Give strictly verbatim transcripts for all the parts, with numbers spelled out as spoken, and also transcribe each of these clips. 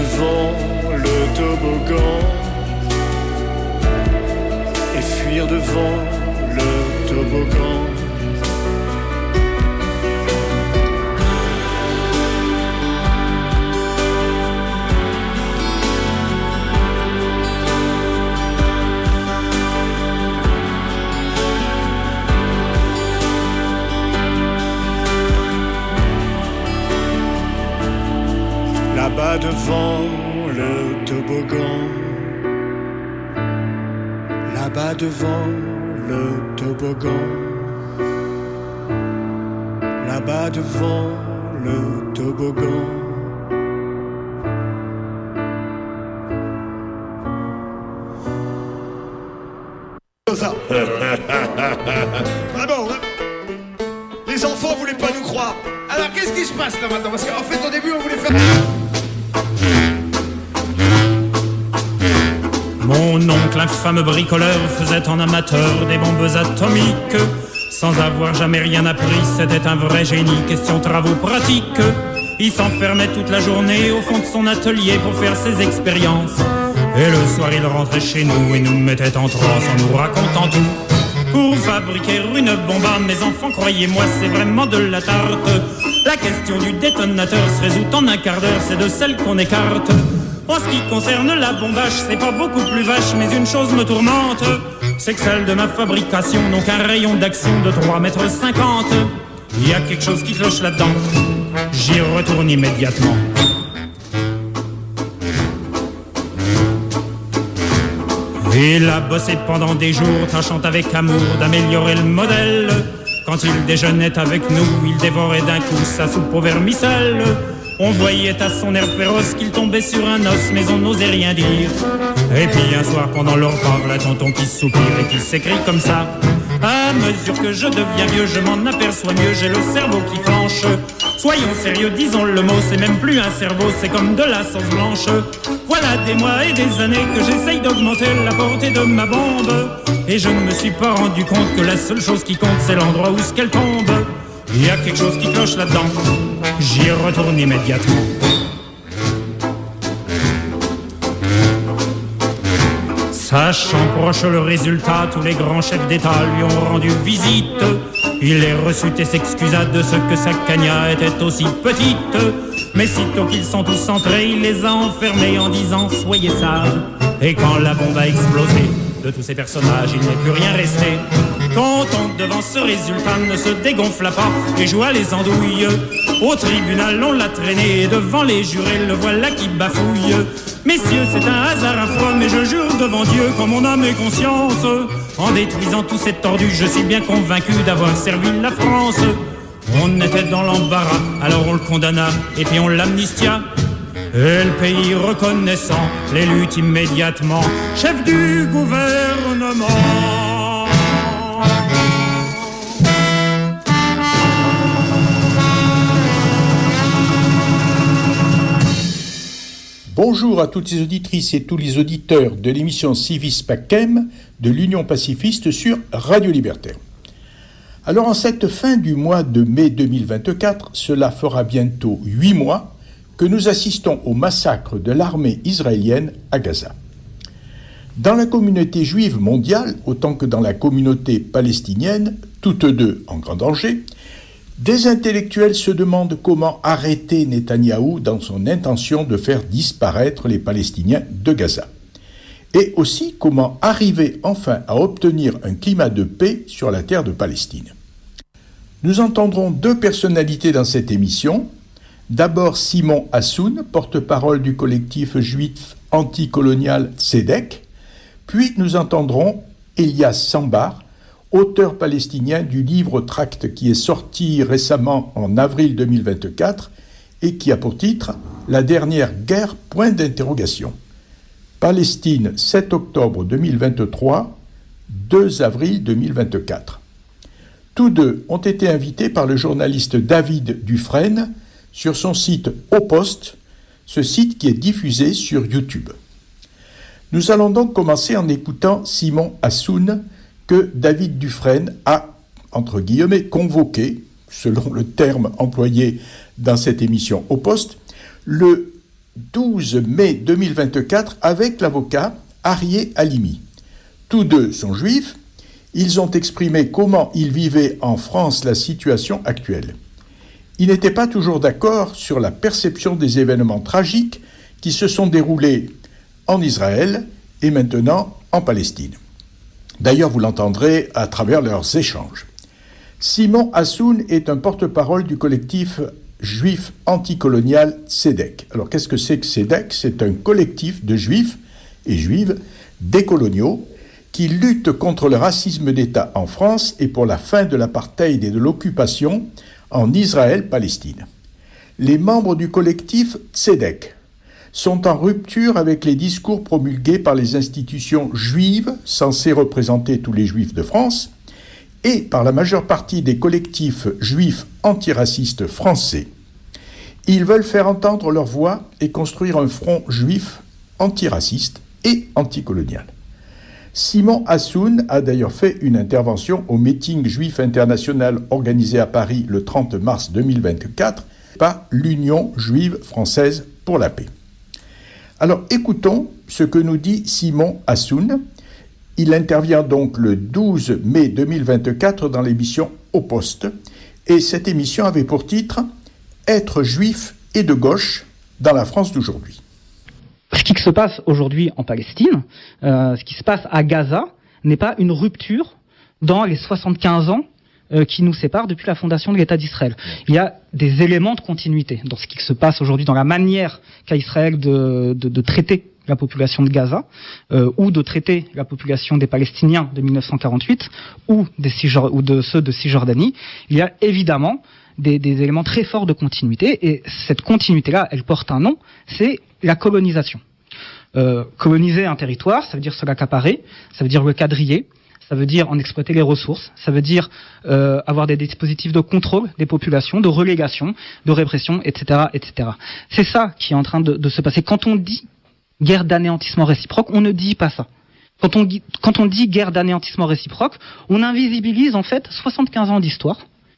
devant le toboggan et fuir devant le toboggan. Là-bas devant le toboggan, là-bas devant le toboggan, là-bas devant le toboggan. Ça. Ah bon, les enfants voulaient pas nous croire. Alors qu'est-ce qui se passe là maintenant? Parce qu'en fait au début on voulait faire... Mon oncle, infâme bricoleur, faisait en amateur des bombes atomiques. Sans avoir jamais rien appris, c'était un vrai génie, question travaux pratiques. Il s'enfermait toute la journée au fond de son atelier pour faire ses expériences. Et le soir il rentrait chez nous et nous mettait en transe en nous racontant tout. Pour fabriquer une bombe, mes enfants, croyez-moi, c'est vraiment de la tarte. La question du détonateur se résout en un quart d'heure, c'est de celle qu'on écarte. En ce qui concerne la bombage, c'est pas beaucoup plus vache, mais une chose me tourmente, c'est que celle de ma fabrication n'ont qu'un rayon d'action de trois mètres cinquante. Il y a quelque chose qui cloche là-dedans, j'y retourne immédiatement. Il a bossé pendant des jours, tâchant avec amour d'améliorer le modèle. Quand il déjeunait avec nous, il dévorait d'un coup sa soupe au vermicelle. On voyait à son air féroce qu'il tombait sur un os, mais on n'osait rien dire. Et puis un soir pendant leur repas, la tonton qui soupire et qui s'écrie comme ça: à mesure que je deviens vieux, je m'en aperçois mieux, j'ai le cerveau qui flanche. Soyons sérieux, disons le mot, c'est même plus un cerveau, c'est comme de la sauce blanche. Voilà des mois et des années que j'essaye d'augmenter la portée de ma bombe, et je ne me suis pas rendu compte que la seule chose qui compte, c'est l'endroit où ce qu'elle tombe. Il y a quelque chose qui cloche là-dedans, j'y retourne immédiatement. Sachant proche le résultat, tous les grands chefs d'État lui ont rendu visite. Il les reçut et s'excusa de ce que sa cagna était aussi petite. Mais sitôt qu'ils sont tous entrés, il les a enfermés en disant: soyez sages. Et quand la bombe a explosé, de tous ces personnages, il n'est plus rien resté. Content devant ce résultat, ne se dégonfla pas et joua les andouilles. Au tribunal, on l'a traîné, et devant les jurés, le voilà qui bafouille. Messieurs, c'est un hasard affreux, mais je jure devant Dieu, qu'en mon âme et conscience, en détruisant tous ces tordus, je suis bien convaincu d'avoir servi la France. On était dans l'embarras, alors on le condamna, et puis on l'amnistia. Et le pays reconnaissant, l'élut immédiatement chef du gouvernement. Bonjour à toutes les auditrices et tous les auditeurs de l'émission Civis Pacem de l'Union pacifiste sur Radio Libertaire. Alors en cette fin du mois de mai deux mille vingt-quatre, cela fera bientôt huit mois que nous assistons au massacre de l'armée israélienne à Gaza. Dans la communauté juive mondiale, autant que dans la communauté palestinienne, toutes deux en grand danger, des intellectuels se demandent comment arrêter Netanyahou dans son intention de faire disparaître les Palestiniens de Gaza. Et aussi comment arriver enfin à obtenir un climat de paix sur la terre de Palestine. Nous entendrons deux personnalités dans cette émission. D'abord Simon Hassoun, porte-parole du collectif juif anticolonial Tzedek. Puis nous entendrons Elias Sambar, auteur palestinien du livre-tract qui est sorti récemment en avril deux mille vingt-quatre et qui a pour titre « La dernière guerre, point d'interrogation ». Palestine, sept octobre deux mille vingt-trois, deux avril deux mille vingt-quatre. Tous deux ont été invités par le journaliste David Dufresne sur son site Au Poste, ce site qui est diffusé sur YouTube. Nous allons donc commencer en écoutant Simon Hassoun, que David Dufresne a, entre guillemets, convoqué, selon le terme employé dans cette émission Au Poste, le douze mai deux mille vingt-quatre avec l'avocat Arié Halimi. Tous deux sont juifs. Ils ont exprimé comment ils vivaient en France la situation actuelle. Ils n'étaient pas toujours d'accord sur la perception des événements tragiques qui se sont déroulés en Israël et maintenant en Palestine. D'ailleurs, vous l'entendrez à travers leurs échanges. Simon Hassoun est un porte-parole du collectif juif anticolonial Tzedek. Alors, qu'est-ce que c'est que Tzedek ? C'est un collectif de juifs et juives décoloniaux qui luttent contre le racisme d'État en France et pour la fin de l'apartheid et de l'occupation en Israël-Palestine. Les membres du collectif Tzedek sont en rupture avec les discours promulgués par les institutions juives censées représenter tous les juifs de France et par la majeure partie des collectifs juifs antiracistes français. Ils veulent faire entendre leur voix et construire un front juif antiraciste et anticolonial. Simon Hassoun a d'ailleurs fait une intervention au meeting juif international organisé à Paris le trente mars deux mille vingt-quatre par l'Union juive française pour la paix. Alors écoutons ce que nous dit Simon Hassoun. Il intervient donc le douze mai deux mille vingt-quatre dans l'émission Au Poste et cette émission avait pour titre « Être juif et de gauche dans la France d'aujourd'hui ». Ce qui se passe aujourd'hui en Palestine, euh, ce qui se passe à Gaza, n'est pas une rupture dans les soixante-quinze ans euh, qui nous séparent depuis la fondation de l'État d'Israël. Il y a des éléments de continuité dans ce qui se passe aujourd'hui, dans la manière qu'a Israël de, de, de traiter la population de Gaza, euh, ou de traiter la population des Palestiniens de mille neuf cent quarante-huit, ou, des Cisjor- ou de ceux de Cisjordanie. Il y a évidemment des, des éléments très forts de continuité, et cette continuité-là, elle porte un nom, c'est la colonisation. Euh, coloniser un territoire, ça veut dire se l'accaparer, ça veut dire le quadriller, ça veut dire en exploiter les ressources, ça veut dire euh, avoir des dispositifs de contrôle des populations, de relégation, de répression, et cetera, et cetera. C'est ça qui est en train de, de se passer. Quand on dit guerre d'anéantissement réciproque, on ne dit pas ça. Quand on, quand on dit guerre d'anéantissement réciproque, on invisibilise en fait soixante-quinze ans d'histoire,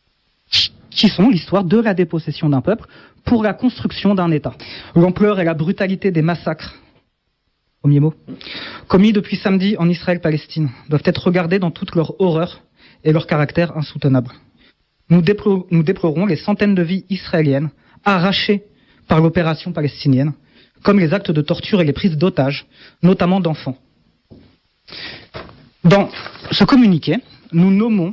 qui sont l'histoire de la dépossession d'un peuple pour la construction d'un État. L'ampleur et la brutalité des massacres, premier mot, commis depuis samedi en Israël-Palestine, doivent être regardés dans toute leur horreur et leur caractère insoutenable. Nous, déplo- nous déplorons les centaines de vies israéliennes arrachées par l'opération palestinienne, comme les actes de torture et les prises d'otages, notamment d'enfants. Dans ce communiqué, nous nommons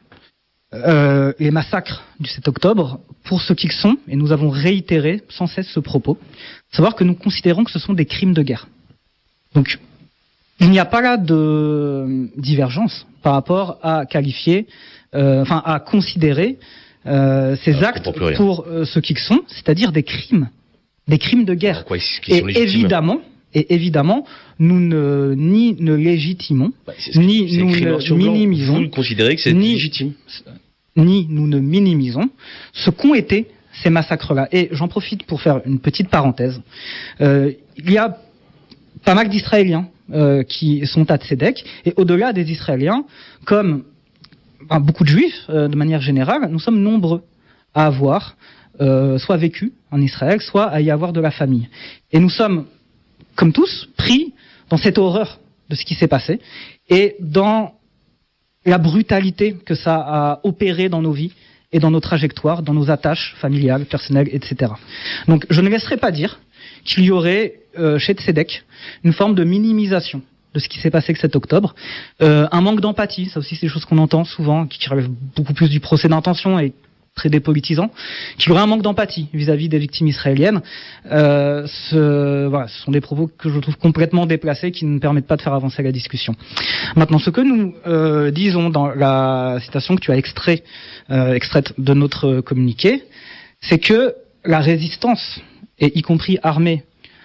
euh, les massacres du sept octobre pour ce qu'ils sont, et nous avons réitéré sans cesse ce propos, savoir que nous considérons que ce sont des crimes de guerre. Donc, il n'y a pas là de divergence par rapport à qualifier, euh, enfin à considérer euh, ces Alors, actes pour euh, ce qu'ils sont, c'est-à-dire des crimes, des crimes de guerre. Quoi, et évidemment, et évidemment, nous ne ni ne légitimons, bah, ni c'est nous ne minimisons, vous le considérez que c'est ni, légitime, ni nous ne minimisons ce qu'ont été ces massacres-là. Et j'en profite pour faire une petite parenthèse. Euh, il y a pas mal d'Israéliens euh, qui sont à Tzedek, et au-delà des Israéliens, comme enfin, beaucoup de Juifs, euh, de manière générale, nous sommes nombreux à avoir euh, soit vécu en Israël, soit à y avoir de la famille. Et nous sommes, comme tous, pris dans cette horreur de ce qui s'est passé, et dans la brutalité que ça a opéré dans nos vies, et dans nos trajectoires, dans nos attaches familiales, personnelles, et cetera. Donc je ne laisserai pas dire qu'il y aurait euh, chez Tzedek une forme de minimisation de ce qui s'est passé le sept octobre, euh, un manque d'empathie, ça aussi c'est des choses qu'on entend souvent, qui relèvent beaucoup plus du procès d'intention et très dépolitisant, qu'il y aurait un manque d'empathie vis-à-vis des victimes israéliennes. Euh, ce, voilà, ce sont des propos que je trouve complètement déplacés, qui ne permettent pas de faire avancer la discussion. Maintenant, ce que nous euh, disons dans la citation que tu as extrait, euh, extraite de notre communiqué, c'est que la résistance, et y compris armée,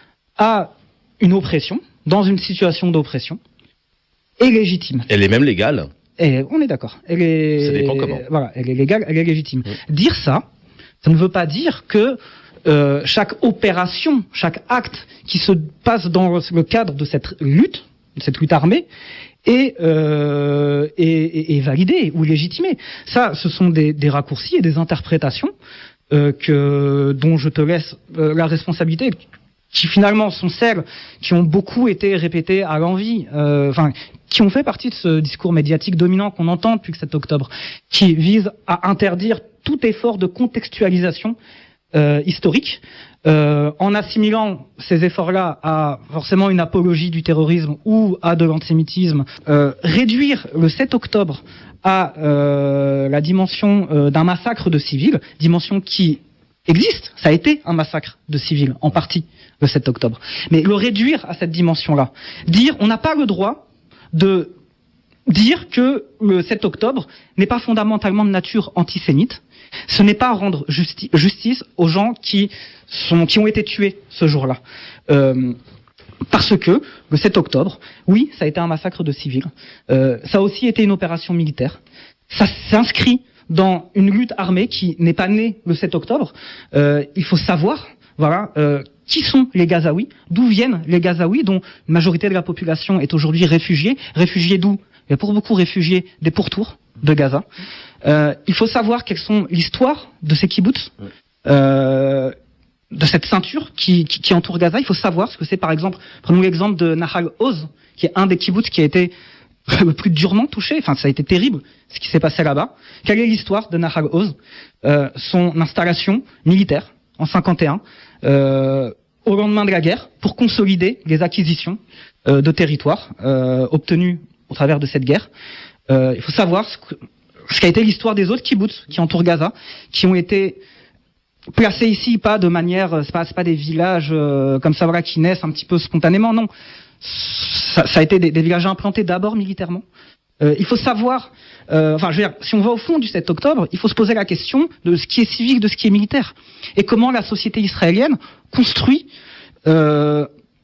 à une oppression, dans une situation d'oppression, est légitime. Elle est même légale. Et on est d'accord. Elle est, ça dépend comment. Voilà, elle est légale, elle est légitime. Mmh. Dire ça, ça ne veut pas dire que euh, chaque opération, chaque acte qui se passe dans le cadre de cette lutte, de cette lutte armée, est, euh, est, est, est validé ou légitimé. Ça, ce sont des, des raccourcis et des interprétations euh, que dont je te laisse euh, la responsabilité. qui finalement sont celles qui ont beaucoup été répétées à l'envi, euh, enfin, qui ont fait partie de ce discours médiatique dominant qu'on entend depuis le sept octobre, qui vise à interdire tout effort de contextualisation euh, historique, euh, en assimilant ces efforts-là à forcément une apologie du terrorisme ou à de l'antisémitisme, euh, réduire le sept octobre à euh, la dimension euh, d'un massacre de civils, dimension qui existe, ça a été un massacre de civils, en partie, le sept octobre. Mais le réduire à cette dimension-là, dire on n'a pas le droit de dire que le sept octobre n'est pas fondamentalement de nature antisémite, ce n'est pas rendre justi- justice aux gens qui sont qui ont été tués ce jour-là. Euh, parce que le sept octobre, oui, ça a été un massacre de civils, euh, ça a aussi été une opération militaire, ça s'inscrit dans une lutte armée qui n'est pas née le sept octobre. Euh, il faut savoir, voilà, euh, qui sont les Gazaouis, d'où viennent les Gazaouis, dont une majorité de la population est aujourd'hui réfugiée. Réfugiés d'où? Il y a pour beaucoup réfugiés des pourtours de Gaza. Euh, il faut savoir quelles sont l'histoire de ces kibboutz, euh, de cette ceinture qui, qui, qui entoure Gaza. Il faut savoir ce que c'est, par exemple, prenons l'exemple de Nahal Oz, qui est un des kibboutz qui a été le plus durement touché. Enfin, ça a été terrible ce qui s'est passé là-bas. Quelle est l'histoire de Nahal Oz? euh, Son installation militaire en cinquante et un, euh, au lendemain de la guerre, pour consolider les acquisitions euh, de territoires euh, obtenues au travers de cette guerre. Euh, il faut savoir ce, que, ce qu'a été l'histoire des autres kibboutz qui entourent Gaza, qui ont été placés ici pas de manière, c'est pas, c'est pas des villages euh, comme ça voilà qui naissent un petit peu spontanément, non. Ça, ça a été des, des villages implantés d'abord militairement. Euh, il faut savoir, euh, enfin, je veux dire, si on va au fond du sept octobre, il faut se poser la question de ce qui est civil, de ce qui est militaire, et comment la société israélienne construit euh,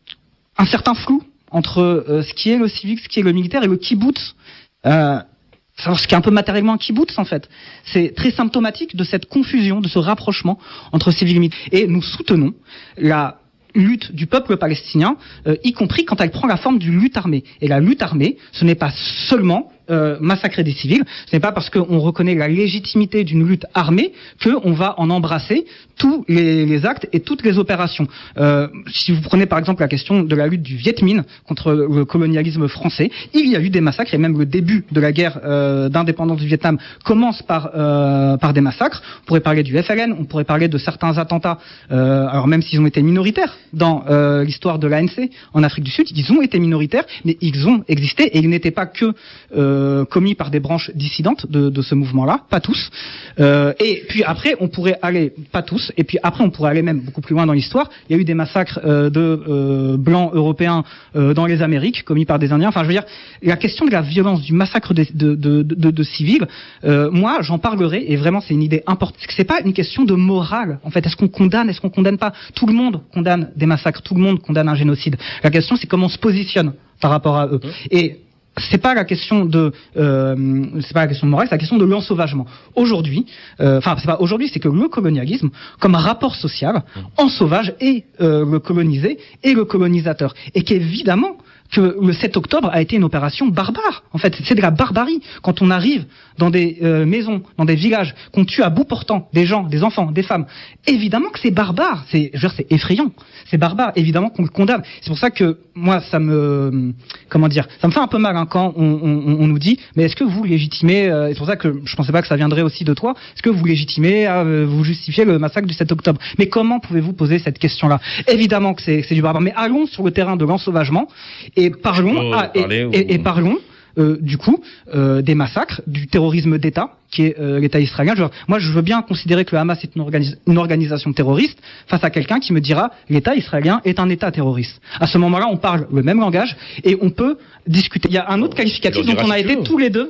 un certain flou entre euh, ce qui est le civil, ce qui est le militaire, et le kibbutz. Euh, ce qui est un peu matériellement un kibbutz, en fait. C'est très symptomatique de cette confusion, de ce rapprochement entre civil et militaire. Et nous soutenons la lutte du peuple palestinien, euh, y compris quand elle prend la forme d'une lutte armée. Et la lutte armée, ce n'est pas seulement euh, massacrer des civils, ce n'est pas parce qu'on reconnaît la légitimité d'une lutte armée qu'on va en embrasser tous les, les actes et toutes les opérations. Euh, si vous prenez par exemple la question de la lutte du Viet Minh contre le colonialisme français, il y a eu des massacres, et même le début de la guerre euh, d'indépendance du Vietnam commence par, euh, par des massacres. On pourrait parler du F L N, on pourrait parler de certains attentats, euh, alors même s'ils ont été minoritaires dans euh, l'histoire de l'A N C en Afrique du Sud, ils ont été minoritaires, mais ils ont existé, et ils n'étaient pas que euh, commis par des branches dissidentes de, de ce mouvement-là, pas tous. Euh, et puis après, on pourrait aller, pas tous, et puis après, on pourrait aller même beaucoup plus loin dans l'histoire. Il y a eu des massacres euh, de euh, blancs européens euh, dans les Amériques, commis par des Indiens. Enfin, je veux dire, la question de la violence, du massacre de, de, de, de, de civils, euh, moi, j'en parlerai, et vraiment, c'est une idée importante. C'est pas une question de morale, en fait. Est-ce qu'on condamne, est-ce qu'on condamne pas? Tout le monde condamne des massacres, tout le monde condamne un génocide. La question, c'est comment on se positionne par rapport à eux. Et c'est pas la question de, euh, c'est pas la question de morale, c'est la question de l'ensauvagement. Aujourd'hui, euh, enfin c'est pas aujourd'hui, c'est que le colonialisme, comme rapport social, ensauvage et euh, le colonisé et le colonisateur, et qu'évidemment que le sept octobre a été une opération barbare. En fait, c'est de la barbarie. Quand on arrive dans des euh, maisons, dans des villages, qu'on tue à bout portant des gens, des enfants, des femmes, évidemment que c'est barbare. C'est, je veux dire, c'est effrayant. C'est barbare. Évidemment qu'on le condamne. C'est pour ça que moi, ça me, comment dire, ça me fait un peu mal hein, quand on, on, on nous dit, mais est-ce que vous légitimez euh, C'est pour ça que je pensais pas que ça viendrait aussi de toi. Est-ce que vous légitimez, euh, vous justifiez le massacre du sept octobre? Mais comment pouvez-vous poser cette question-là? Évidemment que c'est, c'est du barbare. Mais allons sur le terrain de l'ensauvagement. Et parlons, ah, et, et, ou... et parlons euh, du coup euh, des massacres, du terrorisme d'État qui est euh, l'État israélien. Genre, moi, je veux bien considérer que le Hamas est une, organis- une organisation terroriste face à quelqu'un qui me dira l'État israélien est un État terroriste. À ce moment-là, on parle le même langage et on peut discuter. Il y a un autre qualificatif dont on a été tous les deux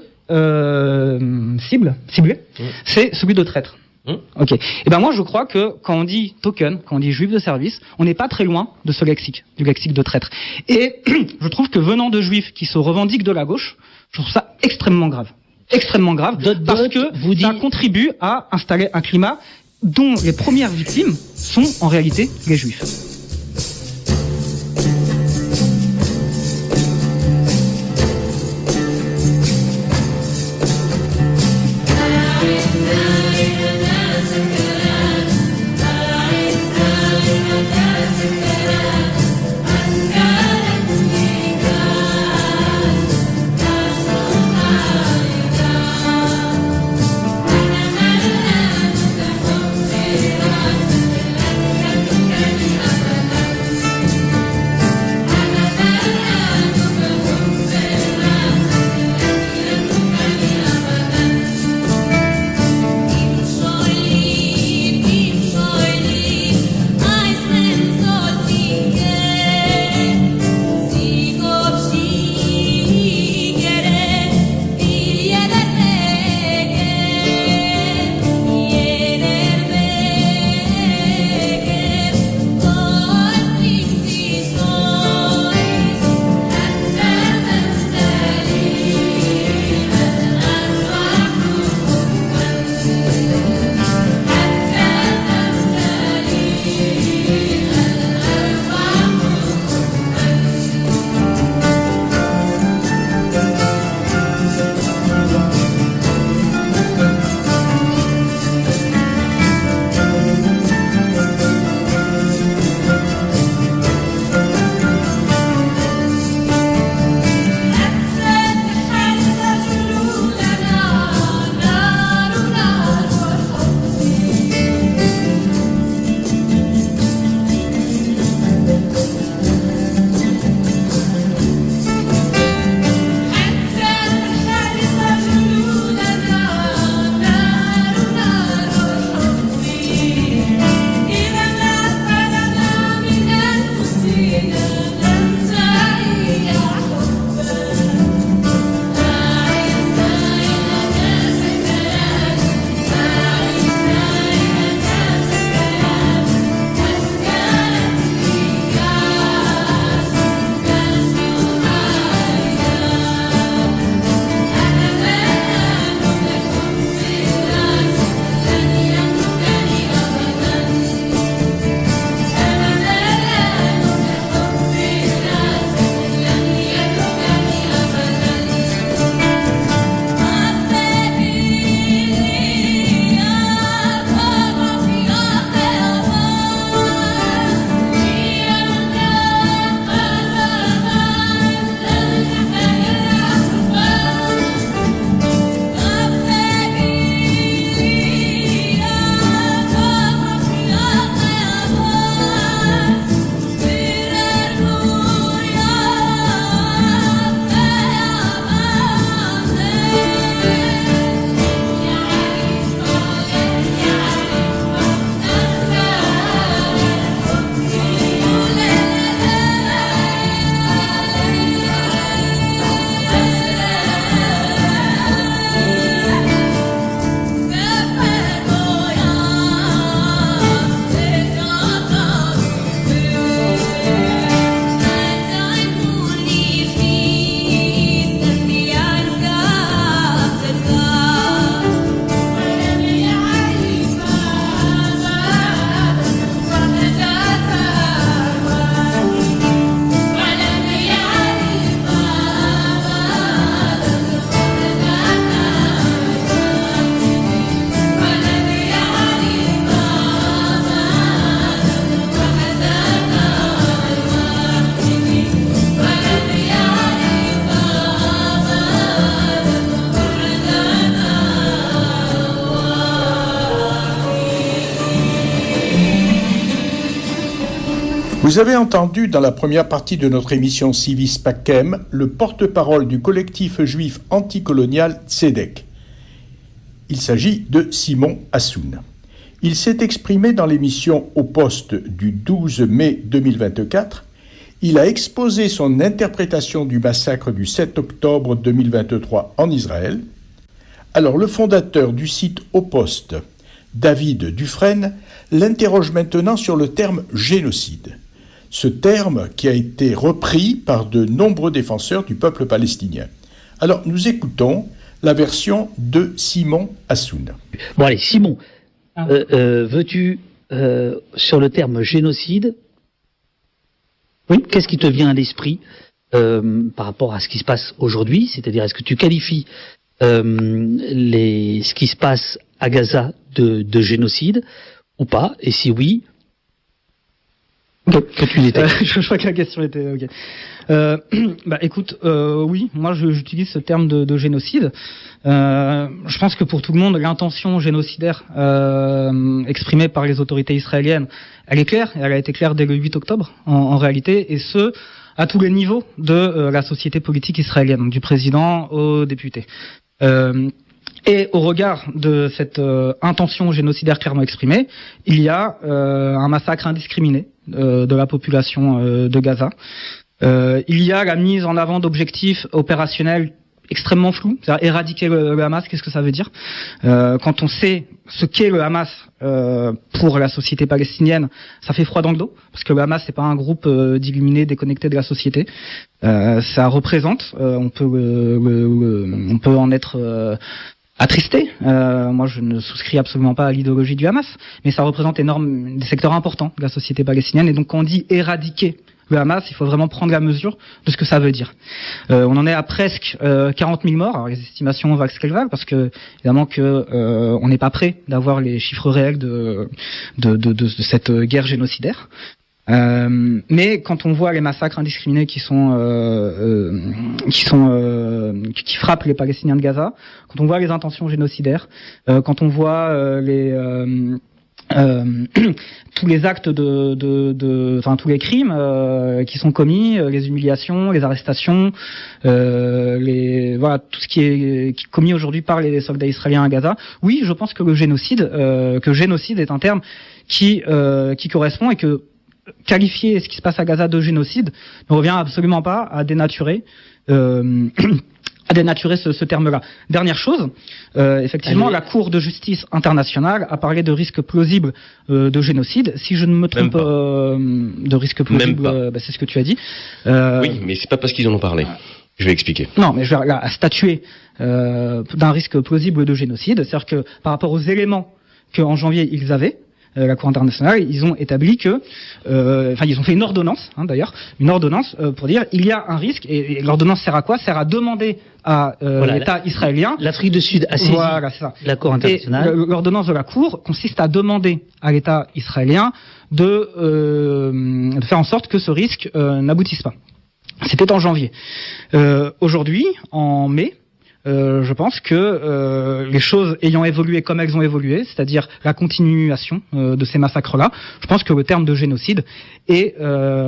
euh, cibles, ciblés, mmh. c'est celui de traître. Hum. Ok. Et ben moi je crois que quand on dit token, quand on dit juif de service, on n'est pas très loin de ce lexique, du lexique de traître. Et je trouve que venant de juifs qui se revendiquent de la gauche, je trouve ça extrêmement grave, extrêmement grave, dot, parce dot, que vous ça dit... contribue à installer un climat dont les premières victimes sont en réalité les juifs. Vous avez entendu dans la première partie de notre émission Civis Pacem le porte-parole du collectif juif anticolonial Tzedek. Il s'agit de Simon Hassoun. Il s'est exprimé dans l'émission Au Poste du douze mai deux mille vingt-quatre. Il a exposé son interprétation du massacre du sept octobre deux mille vingt-trois en Israël. Alors le fondateur du site Au Poste, David Dufresne, l'interroge maintenant sur le terme génocide. Ce terme qui a été repris par de nombreux défenseurs du peuple palestinien. Alors nous écoutons la version de Simon Hassoun. Bon allez, Simon, euh, euh, veux-tu, euh, sur le terme génocide, oui, qu'est-ce qui te vient à l'esprit euh, par rapport à ce qui se passe aujourd'hui? C'est-à-dire, est-ce que tu qualifies euh, les, ce qui se passe à Gaza de, de génocide ou pas? Et si oui, okay. que tu étais. Euh, je crois que la question était ok. Euh, bah écoute, euh, oui, moi je, j'utilise ce terme de, de génocide. Euh, je pense que pour tout le monde, l'intention génocidaire euh, exprimée par les autorités israéliennes, elle est claire. Elle a été claire dès le huit octobre, en, en réalité, et ce à tous les niveaux de euh, la société politique israélienne, donc du président aux députés. Euh, Et au regard de cette euh, intention génocidaire clairement exprimée, il y a euh, un massacre indiscriminé euh, de la population euh, de Gaza. Euh, il y a la mise en avant d'objectifs opérationnels extrêmement flous, c'est-à-dire éradiquer le, le Hamas, qu'est-ce que ça veut dire euh, quand on sait ce qu'est le Hamas euh, pour la société palestinienne, ça fait froid dans le dos, parce que le Hamas c'est pas un groupe euh, d'illuminés déconnectés de la société. Euh, ça représente, euh, on peut, euh, euh, on peut en être euh, attristé. Euh, moi, je ne souscris absolument pas à l'idéologie du Hamas, mais ça représente énorme, des secteurs importants de la société palestinienne. Et donc, quand on dit éradiquer le Hamas, il faut vraiment prendre la mesure de ce que ça veut dire. Euh, on en est à presque euh, quarante mille morts. Alors, les estimations valent ce qu'elles valent, parce que évidemment que euh, on n'est pas prêt d'avoir les chiffres réels de de, de, de, de cette guerre génocidaire. Euh, mais quand on voit les massacres indiscriminés qui sont euh, euh, qui sont euh, qui frappent les Palestiniens de Gaza, quand on voit les intentions génocidaires, euh, quand on voit euh, les euh, euh, tous les actes de, de, de, enfin tous les crimes euh, qui sont commis, euh, les humiliations, les arrestations, euh, les voilà tout ce qui est, qui est commis aujourd'hui par les soldats israéliens à Gaza. Oui, je pense que le génocide, euh, que génocide est un terme qui euh, qui correspond et que qualifier ce qui se passe à Gaza de génocide ne revient absolument pas à dénaturer euh, à dénaturer ce, ce terme-là. Dernière chose, euh, effectivement, Allez. la Cour de justice internationale a parlé de risque plausible euh, de génocide. Si je ne me trompe, euh, de risque plausible, euh, bah, c'est ce que tu as dit. Euh, oui, mais c'est pas parce qu'ils en ont parlé. Je vais expliquer. Non, mais je vais là, à statuer euh, d'un risque plausible de génocide, c'est-à-dire que par rapport aux éléments qu'en janvier ils avaient, la Cour internationale, ils ont établi que, euh, enfin, ils ont fait une ordonnance, hein, d'ailleurs, une ordonnance euh, pour dire il y a un risque. Et, et l'ordonnance sert à quoi? Sert à demander à euh, voilà, l'État la, israélien. L'Afrique du Sud a saisi voilà, ça. la Cour internationale. Et l'ordonnance de la Cour consiste à demander à l'État israélien de, euh, de faire en sorte que ce risque euh, n'aboutisse pas. C'était en janvier. Euh, aujourd'hui, en mai. Euh, je pense que euh, les choses ayant évolué comme elles ont évolué, c'est-à-dire la continuation euh, de ces massacres-là, je pense que le terme de génocide est,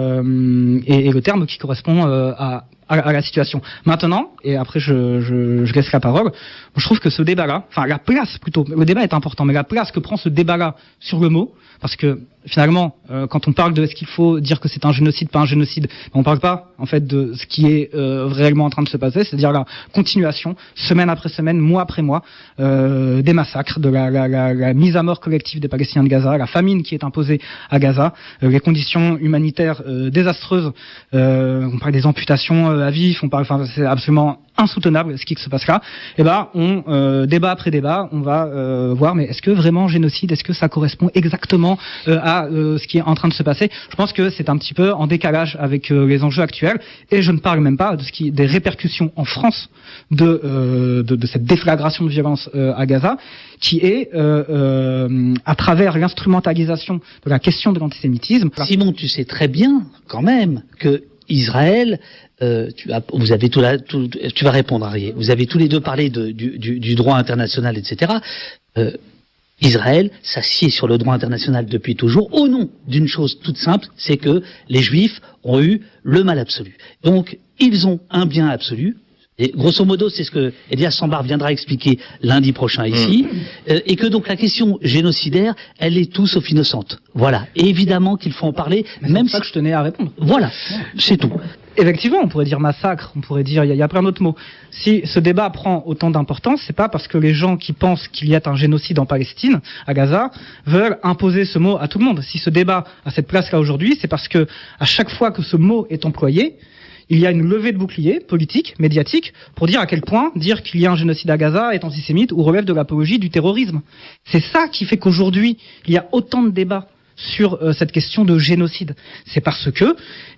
euh, est, est le terme qui correspond euh, à, à, à la situation. Maintenant, et après je, je, je laisse la parole, je trouve que ce débat-là, enfin la place plutôt, le débat est important, mais la place que prend ce débat-là sur le mot, parce que finalement, euh, quand on parle de est-ce qu'il faut dire que c'est un génocide, pas un génocide, on ne parle pas en fait de ce qui est euh, réellement en train de se passer, c'est-à-dire la continuation, semaine après semaine, mois après mois, euh, des massacres, de la, la, la, la mise à mort collective des Palestiniens de Gaza, la famine qui est imposée à Gaza, euh, les conditions humanitaires euh, désastreuses. Euh, on parle des amputations euh, à vif, on parle, enfin c'est absolument insoutenable ce qui se passe là. Et ben, on euh, débat après débat, on va euh, voir, mais est-ce que vraiment génocide, est-ce que ça correspond exactement euh, à euh, ce qui est en train de se passer? Je pense que c'est un petit peu en décalage avec euh, les enjeux actuels, et je ne parle même pas de ce qui des répercussions en France de euh, de, de cette déflagration de violence euh, à Gaza, qui est euh, euh, à travers l'instrumentalisation de la question de l'antisémitisme. Simon, tu sais très bien quand même que Israël, euh, tu as, vous avez tout là, tout, tu vas répondre, Arié. Vous avez tous les deux parlé de, du, du, du droit international, et cetera. Euh, Israël s'assied sur le droit international depuis toujours au nom d'une chose toute simple, c'est que les Juifs ont eu le mal absolu. Donc, ils ont un bien absolu. Et grosso modo, c'est ce que Elias Sambar viendra expliquer lundi prochain ici, mmh. euh, et que donc la question génocidaire, elle est tout sauf innocente. Voilà. Et évidemment qu'il faut en parler, mais même c'est ça si... que je tenais à répondre. Voilà, c'est tout. Effectivement, on pourrait dire massacre, on pourrait dire, il y, y a plein d'autres mots. Si ce débat prend autant d'importance, c'est pas parce que les gens qui pensent qu'il y a un génocide en Palestine, à Gaza, veulent imposer ce mot à tout le monde. Si ce débat a cette place-là aujourd'hui, c'est parce que à chaque fois que ce mot est employé, il y a une levée de bouclier politique, médiatique, pour dire à quel point dire qu'il y a un génocide à Gaza est antisémite ou relève de l'apologie du terrorisme. C'est ça qui fait qu'aujourd'hui, il y a autant de débats sur euh, cette question de génocide. C'est parce que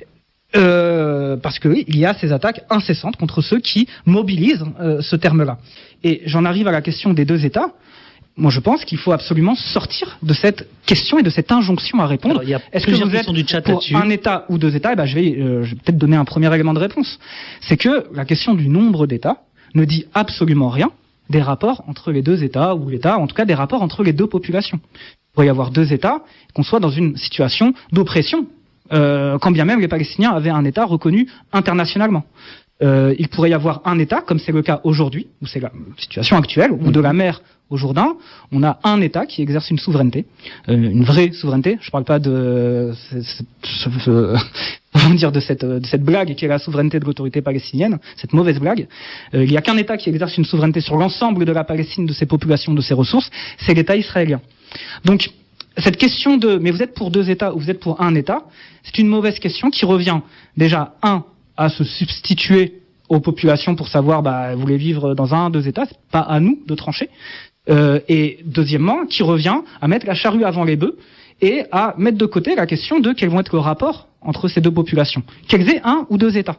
Euh, parce que il y a ces attaques incessantes contre ceux qui mobilisent euh, ce terme-là. Et j'en arrive à la question des deux États. Moi, je pense qu'il faut absolument sortir de cette question et de cette injonction à répondre. Alors, est-ce que vous êtes du chat pour là-dessus. un État ou deux États? Eh ben, je vais, euh, je vais peut-être donner un premier élément de réponse. C'est que la question du nombre d'États ne dit absolument rien des rapports entre les deux États, ou l'État, en tout cas des rapports entre les deux populations. Il pourrait y avoir deux États, qu'on soit dans une situation d'oppression. Euh, quand bien même les Palestiniens avaient un État reconnu internationalement. Euh, il pourrait y avoir un État, comme c'est le cas aujourd'hui, où c'est la situation actuelle, où de la mer au Jourdain, on a un État qui exerce une souveraineté, euh, une vraie souveraineté. Je parle pas de, ce, ce, ce, comment dire, de cette, de cette blague qui est la souveraineté de l'autorité palestinienne, cette mauvaise blague. Euh, il y a qu'un État qui exerce une souveraineté sur l'ensemble de la Palestine, de ses populations, de ses ressources, c'est l'État israélien. Donc, cette question de « mais vous êtes pour deux États ou vous êtes pour un État », c'est une mauvaise question qui revient déjà, un, à se substituer aux populations pour savoir bah, vous voulez vivre dans un, deux États, c'est pas à nous de trancher. Euh, et deuxièmement, qui revient à mettre la charrue avant les bœufs et à mettre de côté la question de quels vont être le rapport entre ces deux populations, qu'elles aient un ou deux États.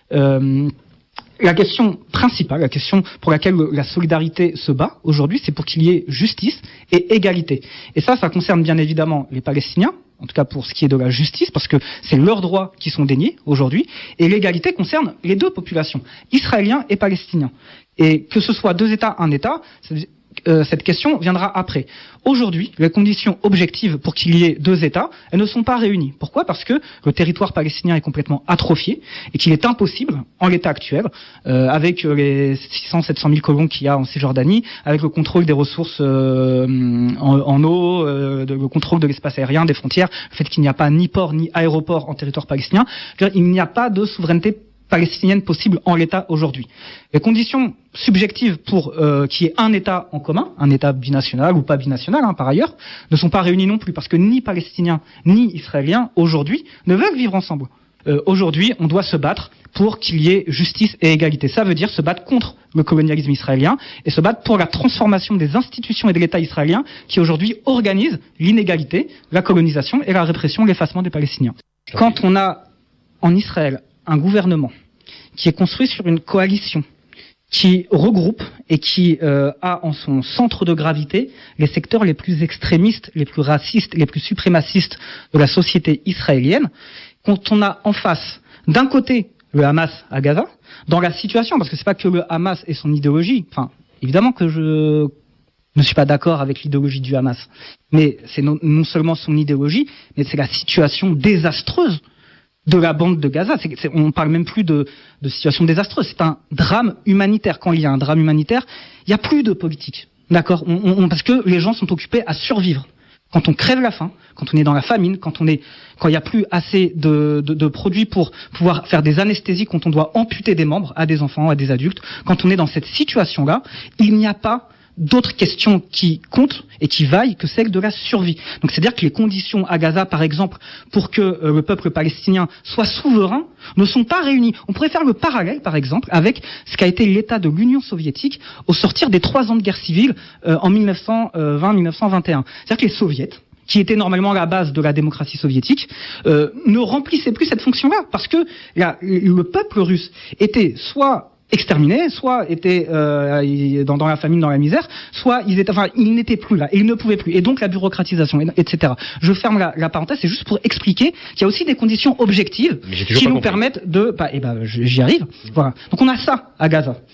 Euh, La question principale, la question pour laquelle la solidarité se bat aujourd'hui, c'est pour qu'il y ait justice et égalité. Et ça, ça concerne bien évidemment les Palestiniens, en tout cas pour ce qui est de la justice, parce que c'est leurs droits qui sont déniés aujourd'hui, et l'égalité concerne les deux populations, israéliens et palestiniens. Et que ce soit deux États, un État, Euh, cette question viendra après. Aujourd'hui, les conditions objectives pour qu'il y ait deux États, elles ne sont pas réunies. Pourquoi ? Parce que le territoire palestinien est complètement atrophié et qu'il est impossible, en l'état actuel, euh, avec les six cents à sept cent mille colons qu'il y a en Cisjordanie, avec le contrôle des ressources euh, en, en eau, euh, de, le contrôle de l'espace aérien, des frontières, le fait qu'il n'y a pas ni port ni aéroport en territoire palestinien, il n'y a pas de souveraineté palestinienne possible en l'état aujourd'hui. Les conditions subjectives pour euh, qu'il y ait un État en commun, un État binational ou pas binational hein, par ailleurs, ne sont pas réunies non plus parce que ni Palestiniens ni Israéliens aujourd'hui ne veulent vivre ensemble. Euh, aujourd'hui, on doit se battre pour qu'il y ait justice et égalité. Ça veut dire se battre contre le colonialisme israélien et se battre pour la transformation des institutions et de l'État israélien qui aujourd'hui organisent l'inégalité, la colonisation et la répression, l'effacement des Palestiniens. Quand on a en Israël un gouvernement qui est construit sur une coalition qui regroupe et qui euh, a en son centre de gravité les secteurs les plus extrémistes, les plus racistes, les plus suprémacistes de la société israélienne, quand on a en face, d'un côté, le Hamas à Gaza, dans la situation, parce que c'est pas que le Hamas et son idéologie, enfin, évidemment que je ne suis pas d'accord avec l'idéologie du Hamas, mais c'est non, non seulement son idéologie, mais c'est la situation désastreuse de la bande de Gaza. C'est, c'est, on parle même plus de, de situation désastreuse. C'est un drame humanitaire. Quand il y a un drame humanitaire, il n'y a plus de politique. D'accord ? on, on, Parce que les gens sont occupés à survivre. Quand on crève la faim, quand on est dans la famine, quand on est, quand il n'y a plus assez de, de, de produits pour pouvoir faire des anesthésies, quand on doit amputer des membres à des enfants, à des adultes, quand on est dans cette situation-là, il n'y a pas d'autres questions qui comptent et qui vaillent que celle de la survie. Donc c'est-à-dire que les conditions à Gaza, par exemple, pour que euh, le peuple palestinien soit souverain, ne sont pas réunies. On pourrait faire le parallèle, par exemple, avec ce qu'a été l'état de l'Union soviétique au sortir des trois ans de guerre civile euh, en mille neuf cent vingt à mille neuf cent vingt et un. C'est-à-dire que les soviets, qui étaient normalement la base de la démocratie soviétique, euh, ne remplissaient plus cette fonction-là, parce que la, le peuple russe était soit exterminés, soit étaient euh, dans, dans la famine, dans la misère, soit ils étaient, enfin, ils n'étaient plus là, et ils ne pouvaient plus. Et donc la bureaucratisation, et cetera. Je ferme la, la parenthèse, c'est juste pour expliquer qu'il y a aussi des conditions objectives qui nous compris. permettent de, bah, et ben, bah, j'y arrive. Voilà. Donc on a ça à Gaza.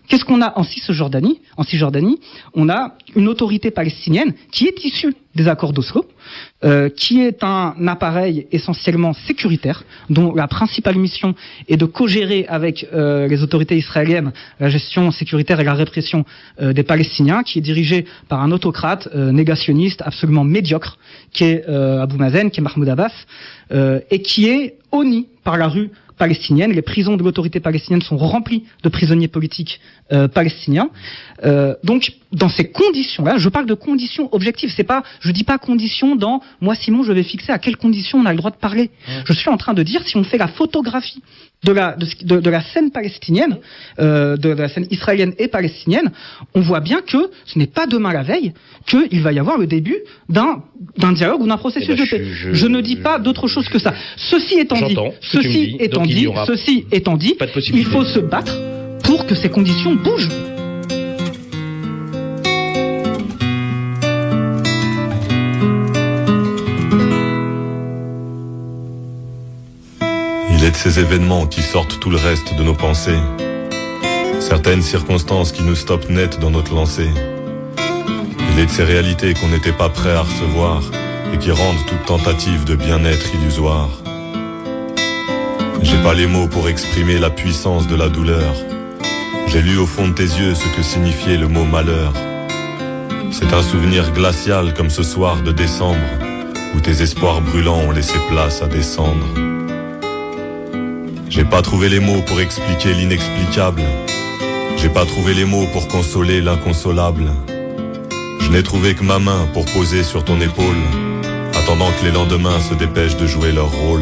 Qu'est-ce qu'on a en Cisjordanie ? En Cisjordanie, on a une autorité palestinienne qui est issue des accords d'Oslo, euh, qui est un appareil essentiellement sécuritaire, dont la principale mission est de co-gérer avec euh, les autorités israéliennes la gestion sécuritaire et la répression euh, des Palestiniens, qui est dirigé par un autocrate euh, négationniste absolument médiocre, qui est euh, Abou Mazen, qui est Mahmoud Abbas, euh, et qui est honni par la rue palestinienne. Les prisons de l'autorité palestinienne sont remplies de prisonniers politiques euh, palestiniens. Euh, donc, dans ces conditions-là, je parle de conditions objectives. C'est pas, je dis pas conditions dans moi, Simon, je vais fixer à quelles conditions on a le droit de parler. Mmh. Je suis en train de dire si on fait la photographie de la de, de, de la scène palestinienne, euh, de, de la scène israélienne et palestinienne, on voit bien que ce n'est pas demain la veille qu'il va y avoir le début d'un d'un dialogue ou d'un processus eh ben, de paix. Je, je, je ne dis pas d'autre chose que ça. Ceci étant dit, ceci étant dit, ceci étant dit, il faut se battre pour que ces conditions bougent. Il est de ces événements qui sortent tout le reste de nos pensées. Certaines circonstances qui nous stoppent net dans notre lancée. Il est de ces réalités qu'on n'était pas prêt à recevoir et qui rendent toute tentative de bien-être illusoire. J'ai pas les mots pour exprimer la puissance de la douleur. J'ai lu au fond de tes yeux ce que signifiait le mot malheur. C'est un souvenir glacial comme ce soir de décembre où tes espoirs brûlants ont laissé place à descendre. J'ai pas trouvé les mots pour expliquer l'inexplicable. J'ai pas trouvé les mots pour consoler l'inconsolable. Je n'ai trouvé que ma main pour poser sur ton épaule, attendant que les lendemains se dépêchent de jouer leur rôle.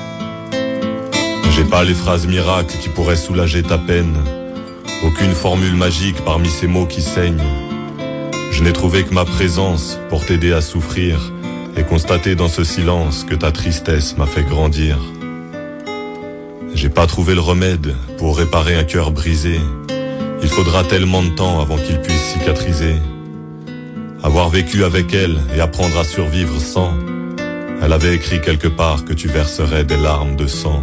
J'ai pas les phrases miracles qui pourraient soulager ta peine, aucune formule magique parmi ces mots qui saignent. Je n'ai trouvé que ma présence pour t'aider à souffrir et constater dans ce silence que ta tristesse m'a fait grandir. J'ai pas trouvé le remède pour réparer un cœur brisé. Il faudra tellement de temps avant qu'il puisse cicatriser. Avoir vécu avec elle et apprendre à survivre sans. Elle avait écrit quelque part que tu verserais des larmes de sang.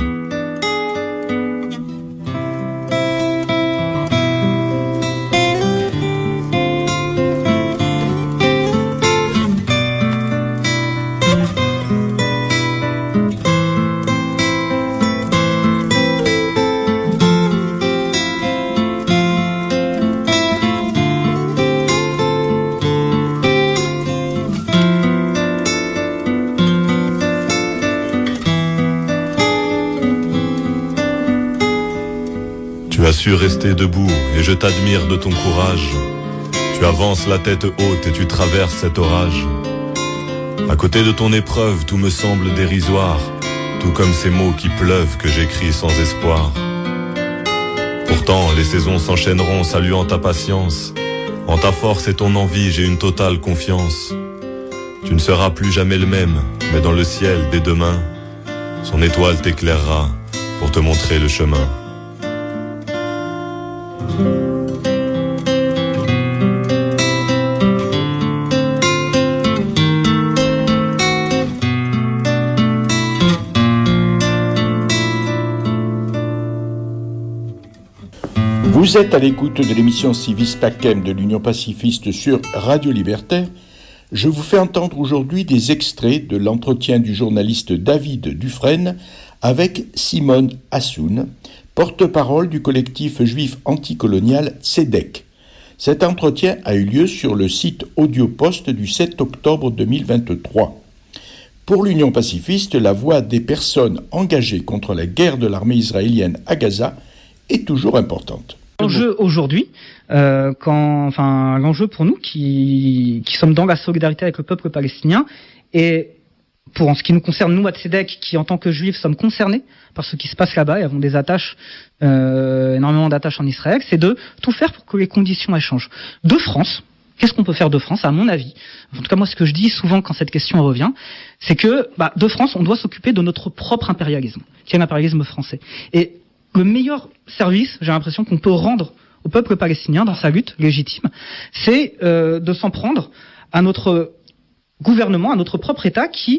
Tu as su rester debout et je t'admire de ton courage. Tu avances la tête haute et tu traverses cet orage. À côté de ton épreuve, tout me semble dérisoire, tout comme ces mots qui pleuvent que j'écris sans espoir. Pourtant, les saisons s'enchaîneront saluant ta patience. En ta force et ton envie, j'ai une totale confiance. Tu ne seras plus jamais le même, mais dans le ciel, dès demain, son étoile t'éclairera pour te montrer le chemin. Vous êtes à l'écoute de l'émission Civis Pacem de l'Union pacifiste sur Radio Libertaire. Je vous fais entendre aujourd'hui des extraits de l'entretien du journaliste David Dufresne avec Simone Hassoun, porte-parole du collectif juif anticolonial Tzedek. Cet entretien a eu lieu sur le site AudioPost du sept octobre deux mille vingt-trois. Pour l'Union pacifiste, la voix des personnes engagées contre la guerre de l'armée israélienne à Gaza est toujours importante. L'enjeu aujourd'hui, euh, quand, enfin, l'enjeu pour nous qui, qui sommes dans la solidarité avec le peuple palestinien, et pour en ce qui nous concerne, nous à Tzedek, qui en tant que juifs sommes concernés par ce qui se passe là-bas et avons des attaches, euh, énormément d'attaches en Israël, c'est de tout faire pour que les conditions elles changent. De France, qu'est-ce qu'on peut faire de France, à mon avis? En tout cas, moi, ce que je dis souvent quand cette question revient, c'est que, bah, de France, on doit s'occuper de notre propre impérialisme, qui est l'impérialisme français. Et le meilleur service, j'ai l'impression, qu'on peut rendre au peuple palestinien dans sa lutte légitime, c'est euh, de s'en prendre à notre gouvernement, à notre propre État qui,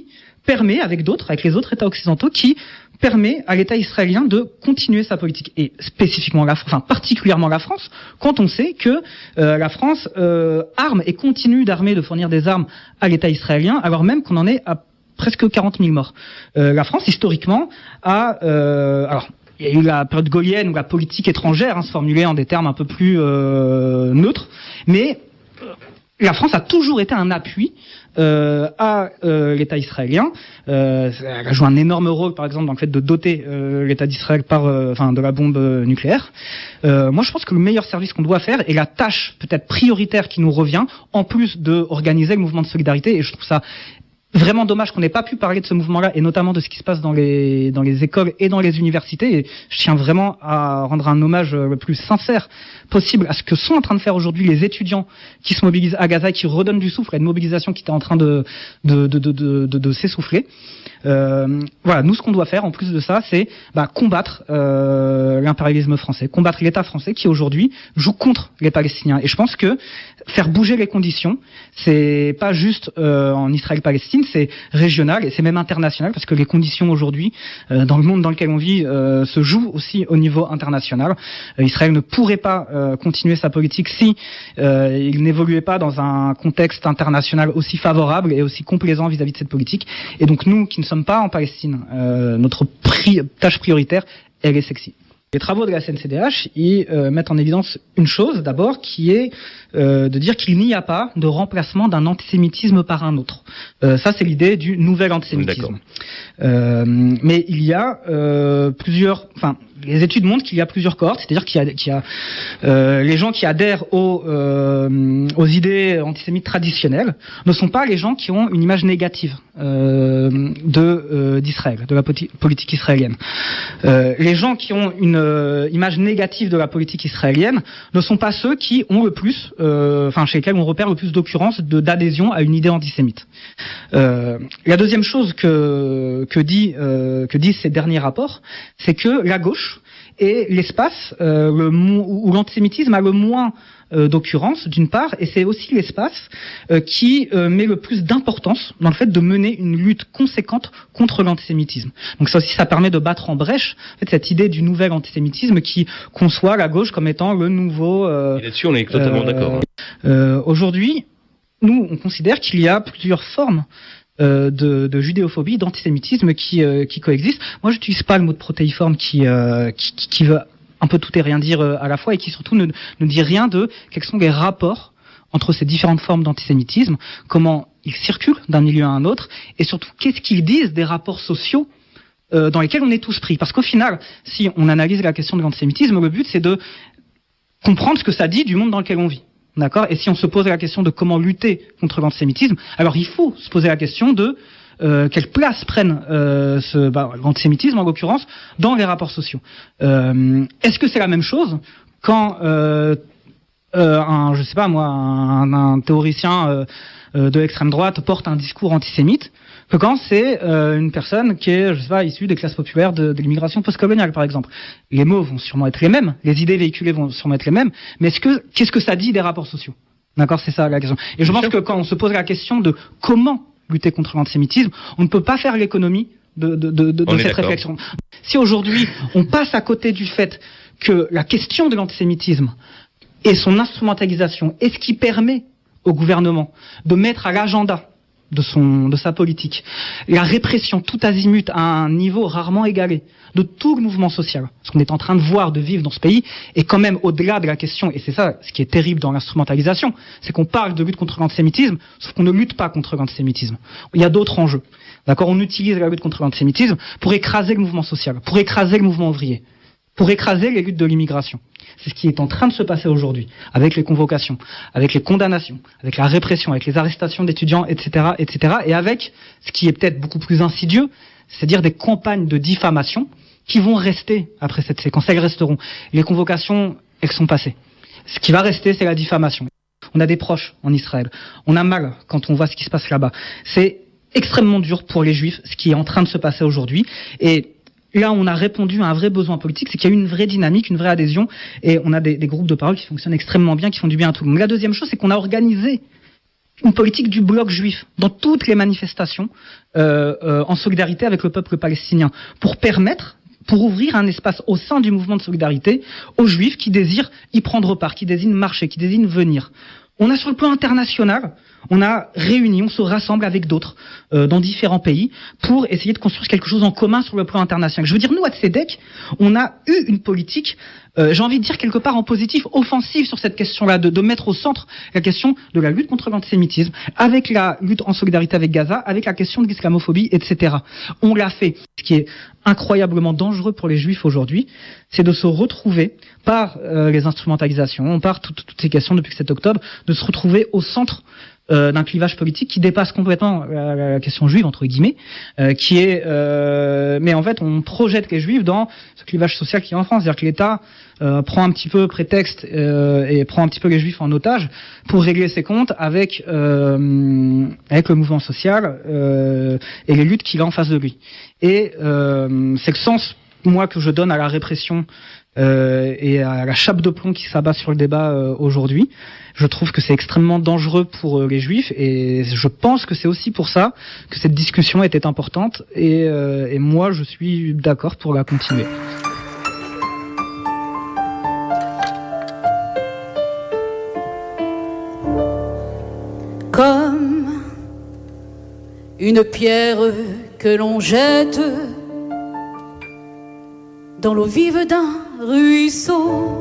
permet, avec d'autres, avec les autres États occidentaux, qui permet à l'État israélien de continuer sa politique. Et spécifiquement la France, enfin particulièrement la France, quand on sait que euh, la France euh, arme et continue d'armer, de fournir des armes à l'État israélien, alors même qu'on en est à presque quarante mille morts. Euh, la France, historiquement, a... Euh, alors, il y a eu la période gaullienne où la politique étrangère hein, se formulait en des termes un peu plus euh, neutres, mais euh, la France a toujours été un appui euh, à euh, l'État israélien. Euh, elle a joué un énorme rôle, par exemple, dans le fait de doter euh, l'État d'Israël par, euh, enfin, de la bombe nucléaire. Euh, moi, je pense que le meilleur service qu'on doit faire, et la tâche peut-être prioritaire qui nous revient, en plus de organiser le mouvement de solidarité, et je trouve ça vraiment dommage qu'on n'ait pas pu parler de ce mouvement-là, et notamment de ce qui se passe dans les, dans les écoles et dans les universités. Et je tiens vraiment à rendre un hommage le plus sincère possible à ce que sont en train de faire aujourd'hui les étudiants qui se mobilisent à Gaza et qui redonnent du souffle à une mobilisation qui était en train de, de, de, de, de, de, de s'essouffler. Euh, voilà, nous, ce qu'on doit faire, en plus de ça, c'est bah, combattre euh, l'impérialisme français, combattre l'État français qui, aujourd'hui, joue contre les Palestiniens. Et je pense que faire bouger les conditions, c'est pas juste euh, en Israël-Palestine, c'est régional et c'est même international, parce que les conditions aujourd'hui, euh, dans le monde dans lequel on vit, euh, se jouent aussi au niveau international. Euh, Israël ne pourrait pas euh, continuer sa politique si euh, il n'évoluait pas dans un contexte international aussi favorable et aussi complaisant vis-à-vis de cette politique. Et donc nous, qui ne sommes pas en Palestine, euh, notre pri- tâche prioritaire, elle est sexy. Les travaux de la C N C D H, ils euh, mettent en évidence une chose, d'abord, qui est euh, de dire qu'il n'y a pas de remplacement d'un antisémitisme par un autre. Euh, ça, c'est l'idée du nouvel antisémitisme. Euh, mais il y a euh, plusieurs... Enfin, les études montrent qu'il y a plusieurs cohortes, c'est-à-dire qu'il y a, qu'il y a euh, les gens qui adhèrent aux, euh, aux idées antisémites traditionnelles ne sont pas les gens qui ont une image négative euh, de euh, d'Israël, de la poti- politique israélienne. Euh, les gens qui ont une euh, image négative de la politique israélienne ne sont pas ceux qui ont le plus, euh, enfin chez lesquels on repère le plus d'occurrences de, d'adhésion à une idée antisémite. Euh, la deuxième chose que que dit euh, que disent ces derniers rapports, c'est que la gauche est l'espace euh, le, où l'antisémitisme a le moins euh, d'occurrence, d'une part, et c'est aussi l'espace euh, qui euh, met le plus d'importance dans le fait de mener une lutte conséquente contre l'antisémitisme. Donc ça aussi, ça permet de battre en brèche en fait, cette idée du nouvel antisémitisme qui conçoit la gauche comme étant le nouveau... Euh, et là-dessus, on est totalement euh, d'accord. Euh, aujourd'hui, nous, on considère qu'il y a plusieurs formes Euh, de, de judéophobie, d'antisémitisme qui, euh, qui coexistent. Moi, j'utilise pas le mot de protéiforme qui, euh, qui, qui veut un peu tout et rien dire euh, à la fois et qui surtout ne, ne dit rien de quels sont les rapports entre ces différentes formes d'antisémitisme, comment ils circulent d'un milieu à un autre, et surtout qu'est-ce qu'ils disent des rapports sociaux euh, dans lesquels on est tous pris. Parce qu'au final, si on analyse la question de l'antisémitisme, le but c'est de comprendre ce que ça dit du monde dans lequel on vit. D'accord ? Et si on se pose la question de comment lutter contre l'antisémitisme, alors il faut se poser la question de euh, quelle place prenne euh, ce, bah, l'antisémitisme en l'occurrence dans les rapports sociaux. Euh, est-ce que c'est la même chose quand euh, euh, un, je sais pas moi, un, un théoricien euh, euh, de l'extrême droite porte un discours antisémite que quand c'est euh, une personne qui est, je sais pas, issue des classes populaires de, de l'immigration postcoloniale, par exemple. Les mots vont sûrement être les mêmes, les idées véhiculées vont sûrement être les mêmes, mais est-ce que, qu'est-ce que ça dit des rapports sociaux ? D'accord, c'est ça la question. Et je pense que quand on se pose la question de comment lutter contre l'antisémitisme, on ne peut pas faire l'économie de, de, de, de, de cette réflexion. Si aujourd'hui, on passe à côté du fait que la question de l'antisémitisme et son instrumentalisation est ce qui permet au gouvernement de mettre à l'agenda de son, de sa politique, la répression tout azimut à un niveau rarement égalé de tout le mouvement social, ce qu'on est en train de voir, de vivre dans ce pays, et quand même au-delà de la question, et c'est ça ce qui est terrible dans l'instrumentalisation, c'est qu'on parle de lutte contre l'antisémitisme, sauf qu'on ne lutte pas contre l'antisémitisme. Il y a d'autres enjeux. D'accord ? On utilise la lutte contre l'antisémitisme pour écraser le mouvement social, pour écraser le mouvement ouvrier, pour écraser les luttes de l'immigration. C'est ce qui est en train de se passer aujourd'hui, avec les convocations, avec les condamnations, avec la répression, avec les arrestations d'étudiants, et cetera, et cetera, et avec ce qui est peut-être beaucoup plus insidieux, c'est-à-dire des campagnes de diffamation qui vont rester après cette séquence. Elles resteront. Les convocations, elles sont passées. Ce qui va rester, c'est la diffamation. On a des proches en Israël. On a mal quand on voit ce qui se passe là-bas. C'est extrêmement dur pour les Juifs, ce qui est en train de se passer aujourd'hui. Et là, on a répondu à un vrai besoin politique, c'est qu'il y a eu une vraie dynamique, une vraie adhésion, et on a des, des groupes de parole qui fonctionnent extrêmement bien, qui font du bien à tout le monde. La deuxième chose, c'est qu'on a organisé une politique du bloc juif dans toutes les manifestations euh, euh, en solidarité avec le peuple palestinien, pour permettre, pour ouvrir un espace au sein du mouvement de solidarité aux juifs qui désirent y prendre part, qui désirent marcher, qui désirent venir. On a sur le plan international, on a réuni, on se rassemble avec d'autres euh, dans différents pays pour essayer de construire quelque chose en commun sur le plan international. Je veux dire, nous, à Tzedek, on a eu une politique, euh, j'ai envie de dire quelque part en positif, offensive sur cette question-là, de, de mettre au centre la question de la lutte contre l'antisémitisme, avec la lutte en solidarité avec Gaza, avec la question de l'islamophobie, et cetera. On l'a fait. Ce qui est incroyablement dangereux pour les Juifs aujourd'hui, c'est de se retrouver par euh, les instrumentalisations, par tout, toutes ces questions depuis le sept octobre, de se retrouver au centre Euh, d'un clivage politique qui dépasse complètement la, la question juive entre guillemets, euh, qui est, euh, mais en fait on projette les juifs dans ce clivage social qui est en France, c'est-à-dire que l'État euh, prend un petit peu prétexte euh, et prend un petit peu les juifs en otage pour régler ses comptes avec euh, avec le mouvement social euh, et les luttes qu'il a en face de lui. Et euh, c'est le sens moi que je donne à la répression euh, et à la chape de plomb qui s'abat sur le débat euh, aujourd'hui. Je trouve que c'est extrêmement dangereux pour euh, les Juifs et je pense que c'est aussi pour ça que cette discussion était importante et, euh, et moi je suis d'accord pour la continuer. Comme une pierre que l'on jette dans l'eau vive d'un ruisseau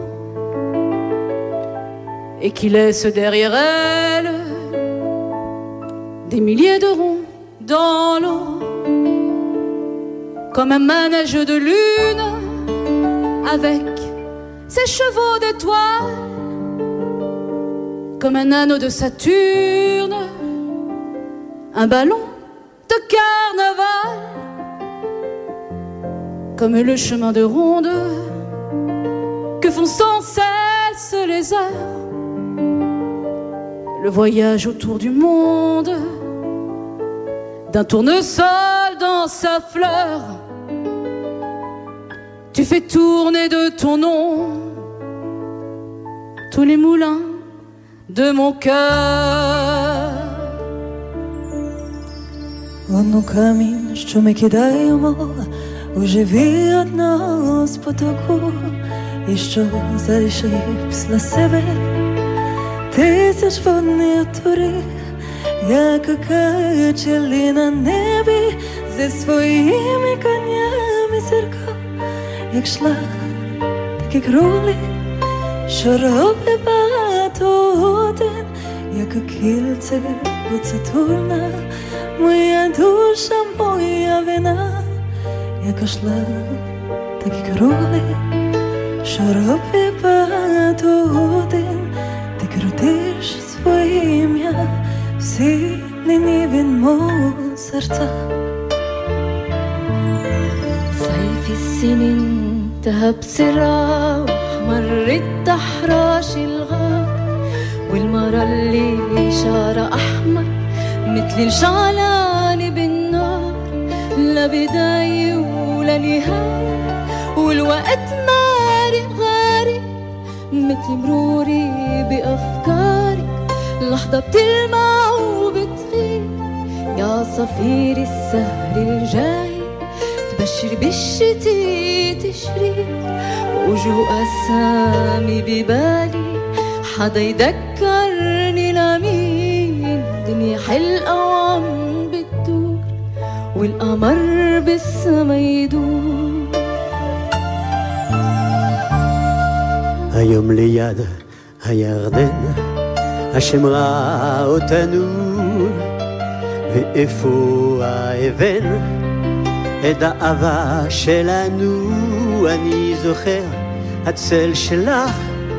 et qui laisse derrière elle des milliers de ronds dans l'eau, comme un manège de lune avec ses chevaux d'étoiles, comme un anneau de Saturne, un ballon de carnaval, comme le chemin de ronde que font sans cesse les heures, le voyage autour du monde d'un tournesol dans sa fleur. Tu fais tourner de ton nom tous les moulins de mon cœur. Воно камінь, що ми кидаємо, оживі од нас потоку, і що залишає після себе тисяч водних турів, як качелі на небі зі своїми конями зірка, як шлях, так і кролі, що робить багато годин, як кільце від Сатурна. Моя душа, моя вина, як шлях, так і кроли, що робить багато годин, ти крутиш своє ім'я, всі нині він мого серця. صيف السنين تهب سرها ومرت تحراش الغار، والمرة اللي شعرها أحمر مثل الشعلان بالنار، لا بداية ولا نهاية والوقت ماري غاري، مثل مروري بأفكارك لحظة بتلمع وبتغيب، يا صفير السهر الجاي تبشر بالشتي تشريق، وجو أسامي ببالي حدا يذكرني لمين، دنيا حلقة وعم بتدور والقمر بالسما يدور. היום ליד הירדן השם ראה אותנו, ואיפה האבן את האהבה שלנו, אני זוכר הצל שלך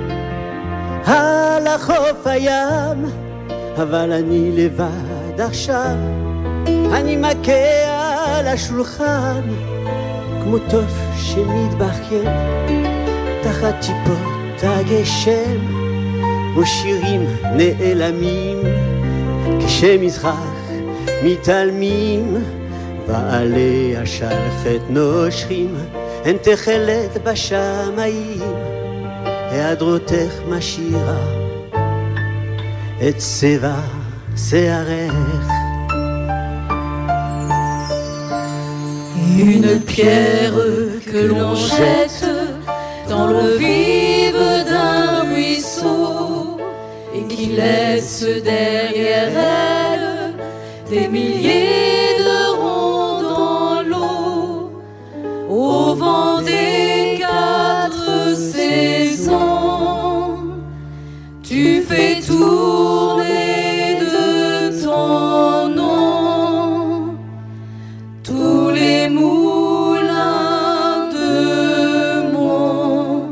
על החוף הים, אבל אני לבד עכשיו, אני מכה על השולחן כמו תוף שמתבכיין תחת טיפות הגשם, ושירים נעלמים כשמזרח מתעלמים, ועלי השלכת נושרים, הן תכלת בשמיים, היעדרותך משאירה את צבע שערך. Une pierre que l'on jette dans l'eau vive d'un ruisseau et qui laisse derrière elle des milliers de ronds dans l'eau, au vent des quatre saisons. Tu fais tourner de ton nom tous les moulins de mon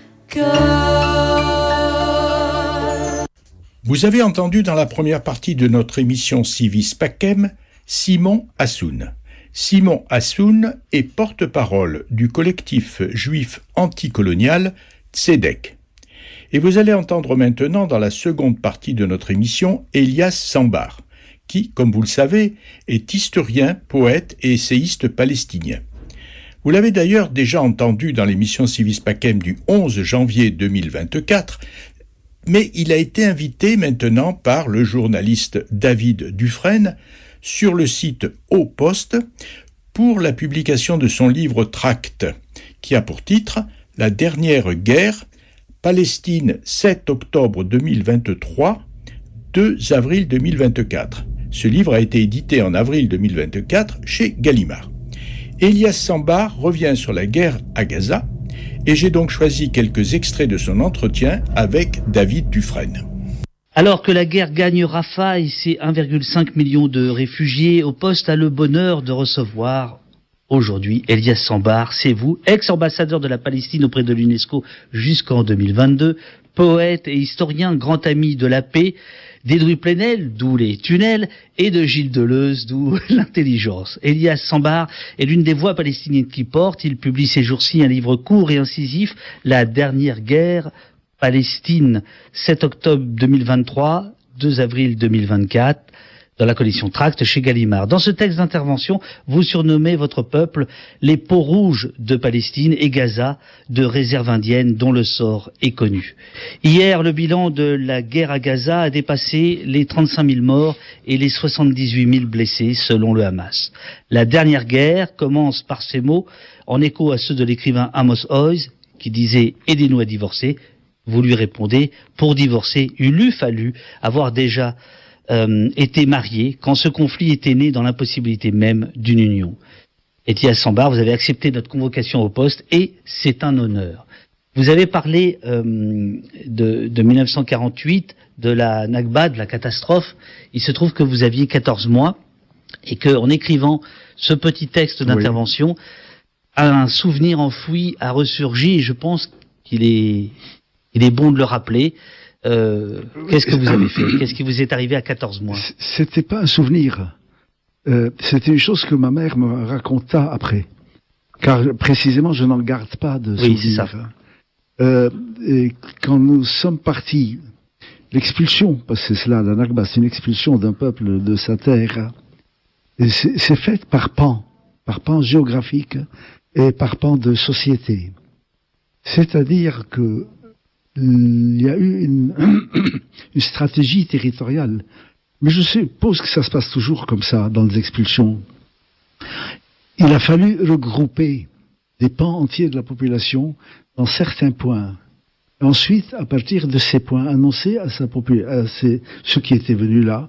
cœur. Vous avez entendu dans la première partie de notre émission Civis Pacem Simon Hassoun. Simon Hassoun est porte-parole du collectif juif anticolonial Tzedek. Et vous allez entendre maintenant dans la seconde partie de notre émission Elias Sambar, qui, comme vous le savez, est historien, poète et essayiste palestinien. Vous l'avez d'ailleurs déjà entendu dans l'émission Civis Pacem du onze janvier deux mille vingt-quatre, mais il a été invité maintenant par le journaliste David Dufresne sur le site Au Poste pour la publication de son livre Tract, qui a pour titre « La dernière guerre, Palestine sept octobre deux mille vingt-trois, deux avril deux mille vingt-quatre ». Ce livre a été édité en avril deux mille vingt-quatre chez Gallimard. Elias Sambar revient sur la guerre à Gaza, et j'ai donc choisi quelques extraits de son entretien avec David Dufresne. Alors que la guerre gagne Rafah et ses un virgule cinq million de réfugiés, Au Poste a le bonheur de recevoir aujourd'hui Elias Sambar, c'est vous, ex-ambassadeur de la Palestine auprès de l'UNESCO jusqu'en deux mille vingt-deux, poète et historien, grand ami de la paix, d'Edoui Plenel, d'où les tunnels, et de Gilles Deleuze, d'où l'intelligence. Elias Sambar est l'une des voix palestiniennes qui porte. Il publie ces jours-ci un livre court et incisif, La dernière guerre, Palestine, sept octobre deux mille vingt-trois, deux avril deux mille vingt-quatre, dans la collection Tract chez Gallimard. Dans ce texte d'intervention, vous surnommez votre peuple les peaux rouges de Palestine et Gaza de réserve indienne dont le sort est connu. Hier, le bilan de la guerre à Gaza a dépassé les trente-cinq mille morts et les soixante-dix-huit mille blessés selon le Hamas. La dernière guerre commence par ces mots en écho à ceux de l'écrivain Amos Oz qui disait « Aidez-nous à divorcer ». Vous lui répondez « Pour divorcer, il eût fallu avoir déjà Euh, était marié quand ce conflit était né dans l'impossibilité même d'une union. Elias Sambar, vous avez accepté notre convocation au poste et c'est un honneur. Vous avez parlé euh, de, de mille neuf cent quarante-huit, de la Nakba, de la catastrophe. Il se trouve que vous aviez quatorze mois et qu'en écrivant ce petit texte d'intervention, oui, un souvenir enfoui a ressurgi et je pense qu'il est, il est bon de le rappeler. Euh, qu'est-ce que vous avez fait? Qu'est-ce qui vous est arrivé à quatorze mois? C'était pas un souvenir. Euh, c'était une chose que ma mère me raconta après. Car précisément, je n'en garde pas de souvenir. Oui, c'est ça. Euh, et quand nous sommes partis, l'expulsion, parce que c'est cela, la Nakba, c'est une expulsion d'un peuple de sa terre. Et c'est, c'est fait par pan, par pan géographique et par pan de société. C'est-à-dire que il y a eu une, une stratégie territoriale. Mais je suppose que ça se passe toujours comme ça dans les expulsions. Il a fallu regrouper des pans entiers de la population dans certains points. Et ensuite, à partir de ces points, annoncer à, sa popul- à ces, ceux qui étaient venus là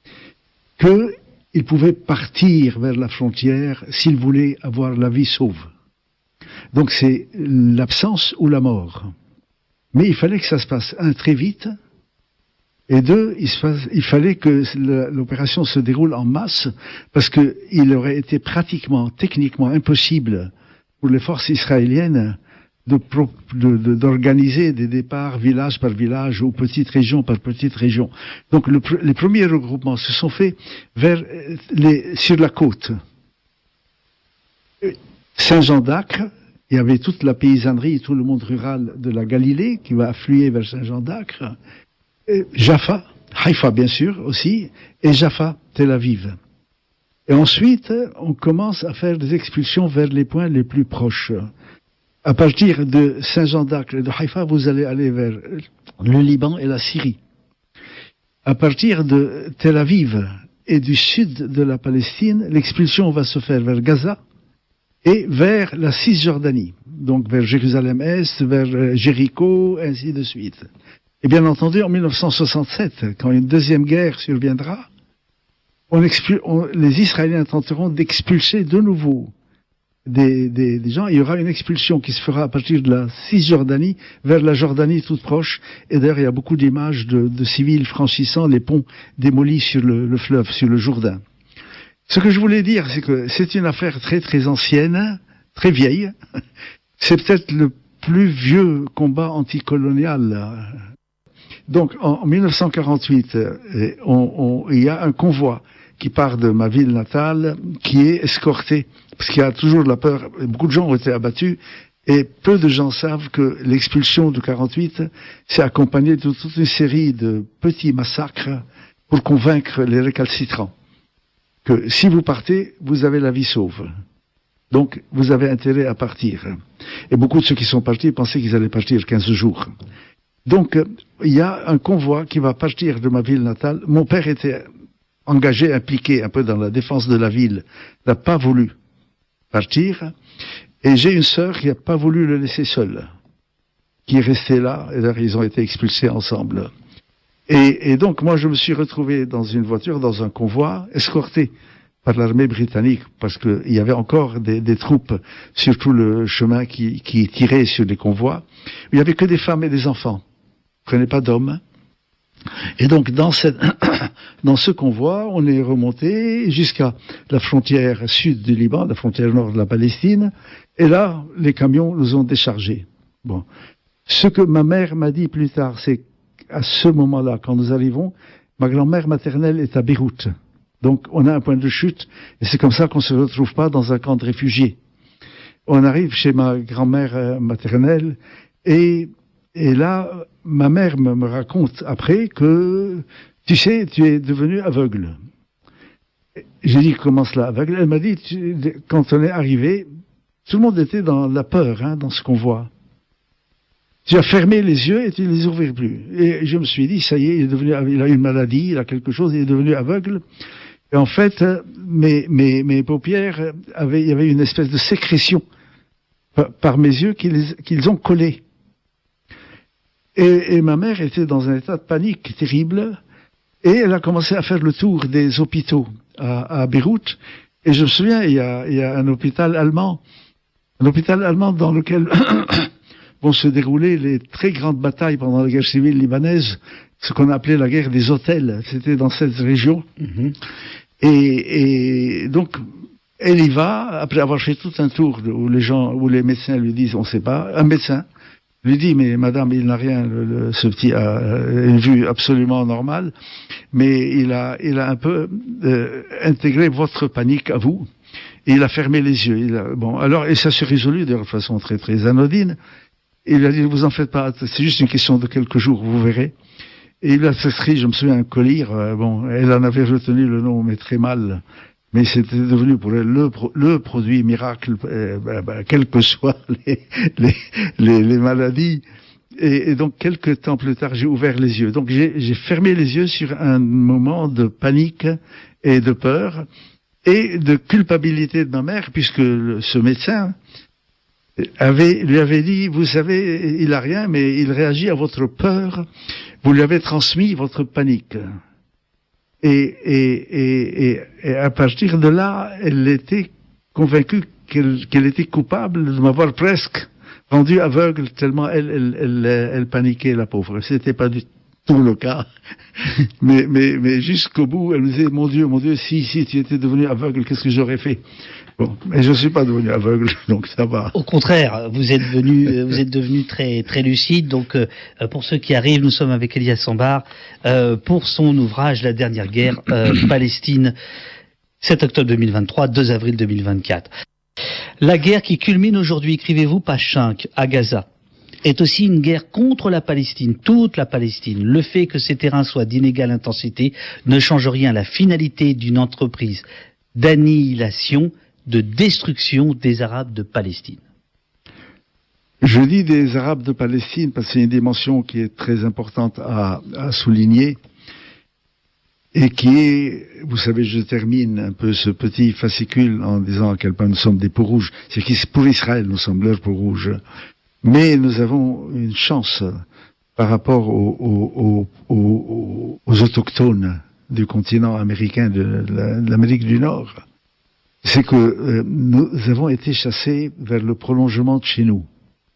qu'ils pouvaient partir vers la frontière s'ils voulaient avoir la vie sauve. Donc c'est l'absence ou la mort. Mais il fallait que ça se passe, un, très vite, et deux, il, se passe, il fallait que l'opération se déroule en masse, parce que il aurait été pratiquement, techniquement impossible pour les forces israéliennes de, de, de, d'organiser des départs village par village ou petite région par petite région. Donc le, les premiers regroupements se sont faits vers les, sur la côte. Saint-Jean d'Acre, il y avait toute la paysannerie et tout le monde rural de la Galilée qui va affluer vers Saint-Jean d'Acre. Et Jaffa, Haïfa bien sûr aussi, et Jaffa, Tel Aviv. Et ensuite, on commence à faire des expulsions vers les points les plus proches. À partir de Saint-Jean d'Acre et de Haïfa, vous allez aller vers le Liban et la Syrie. à partir de Tel Aviv et du sud de la Palestine, l'expulsion va se faire vers Gaza et vers la Cisjordanie, donc vers Jérusalem-Est, vers Jéricho, ainsi de suite. Et bien entendu, en mille neuf cent soixante-sept, quand une deuxième guerre surviendra, on expul- on, les Israéliens tenteront d'expulser de nouveau Des, des, des gens. Il y aura une expulsion qui se fera à partir de la Cisjordanie vers la Jordanie toute proche. Et d'ailleurs, il y a beaucoup d'images de, de civils franchissant les ponts démolis sur le, le fleuve, sur le Jourdain. Ce que je voulais dire, c'est que c'est une affaire très très ancienne, très vieille. C'est peut-être le plus vieux combat anticolonial. Donc, en, en mille neuf cent quarante-huit, on, on, il y a un convoi qui part de ma ville natale, qui est escorté, parce qu'il y a toujours de la peur, beaucoup de gens ont été abattus, et peu de gens savent que l'expulsion de quarante-huit s'est accompagnée de toute une série de petits massacres pour convaincre les récalcitrants que si vous partez, vous avez la vie sauve. Donc, vous avez intérêt à partir. Et beaucoup de ceux qui sont partis pensaient qu'ils allaient partir quinze jours. Donc, il y a un convoi qui va partir de ma ville natale. Mon père était engagé, impliqué un peu dans la défense de la ville, n'a pas voulu partir. Et j'ai une sœur qui n'a pas voulu le laisser seul, qui est restée là, et là, ils ont été expulsés ensemble. Et, et donc, moi, je me suis retrouvé dans une voiture, dans un convoi, escorté par l'armée britannique, parce qu'il y avait encore des, des troupes sur tout le chemin qui, qui tiraient sur les convois. Il n'y avait que des femmes et des enfants. Il ne prenait pas d'hommes. Et donc, dans, cette, dans ce convoi, on est remonté jusqu'à la frontière sud du Liban, la frontière nord de la Palestine, et là, les camions nous ont déchargés. Bon. Ce que ma mère m'a dit plus tard, c'est qu'à ce moment-là, quand nous arrivons, ma grand-mère maternelle est à Beyrouth. Donc, on a un point de chute, et c'est comme ça qu'on ne se retrouve pas dans un camp de réfugiés. On arrive chez ma grand-mère maternelle, et, et là, ma mère me, me raconte après que, tu sais, tu es devenu aveugle. J'ai dit, comment cela, aveugle? Elle m'a dit, tu, quand on est arrivé, tout le monde était dans la peur, hein, dans ce convoi. Tu as fermé les yeux et tu ne les ouvrais plus. Et je me suis dit, ça y est, il est devenu, il a une maladie, il a quelque chose, il est devenu aveugle. Et en fait, mes, mes, mes paupières avaient, il y avait une espèce de sécrétion par, par mes yeux qu'ils, qu'ils ont collé. Et, et ma mère était dans un état de panique terrible, et elle a commencé à faire le tour des hôpitaux à, à Beyrouth. Et je me souviens, il y a, il y a un hôpital allemand, un hôpital allemand dans lequel vont se dérouler les très grandes batailles pendant la guerre civile libanaise, ce qu'on appelait la guerre des hôtels. C'était dans cette région. Mm-hmm. Et, et donc, elle y va, après avoir fait tout un tour où les gens, où les médecins lui disent, on ne sait pas, un médecin lui dit, mais madame, il n'a rien, le, le, ce petit a une vue absolument normale, mais il a, il a un peu euh, intégré votre panique à vous, et il a fermé les yeux. Il a, bon, alors, et ça s'est résolu de façon très très anodine. Il a dit, vous en faites pas, c'est juste une question de quelques jours, vous verrez. Et il a souscrit, je me souviens, un collier, euh, bon, elle en avait retenu le nom, mais très mal. Mais c'était devenu pour elle le, le produit miracle, euh, bah, bah, quelles que soient les, les, les, les maladies. Et, et donc, quelques temps plus tard, j'ai ouvert les yeux. Donc, j'ai, j'ai fermé les yeux sur un moment de panique et de peur et de culpabilité de ma mère, puisque le, ce médecin avait, lui avait dit, vous savez, il a rien, mais il réagit à votre peur. Vous lui avez transmis votre panique. Et, et, et, et, et à partir de là, elle était convaincue qu'elle, qu'elle était coupable de m'avoir presque rendu aveugle tellement elle, elle, elle, elle paniquait, la pauvre. C'était pas du tout le cas. mais, mais, mais jusqu'au bout, elle me disait, mon Dieu, mon Dieu, si, si tu étais devenu aveugle, qu'est-ce que j'aurais fait? Bon, mais je ne suis pas devenu aveugle, donc ça va. Au contraire, vous êtes venu, vous êtes devenu très très lucide. Donc, euh, pour ceux qui arrivent, nous sommes avec Elias Sambar euh, pour son ouvrage La dernière guerre euh, Palestine, sept octobre deux mille vingt-trois, deux avril deux mille vingt-quatre. La guerre qui culmine aujourd'hui, écrivez-vous, page cinq, à Gaza, est aussi une guerre contre la Palestine, toute la Palestine. Le fait que ces terrains soient d'inégale intensité ne change rien à la finalité d'une entreprise d'annihilation, de destruction des Arabes de Palestine. Je dis des Arabes de Palestine parce que c'est une dimension qui est très importante à, à souligner. et qui est, vous savez, je termine un peu ce petit fascicule en disant à quel point nous sommes des peaux rouges. C'est que pour Israël, nous sommes leurs peaux rouges. Mais nous avons une chance par rapport aux, aux, aux, aux, aux autochtones du continent américain, de, de l'Amérique du Nord. C'est que euh, nous avons été chassés vers le prolongement de chez nous.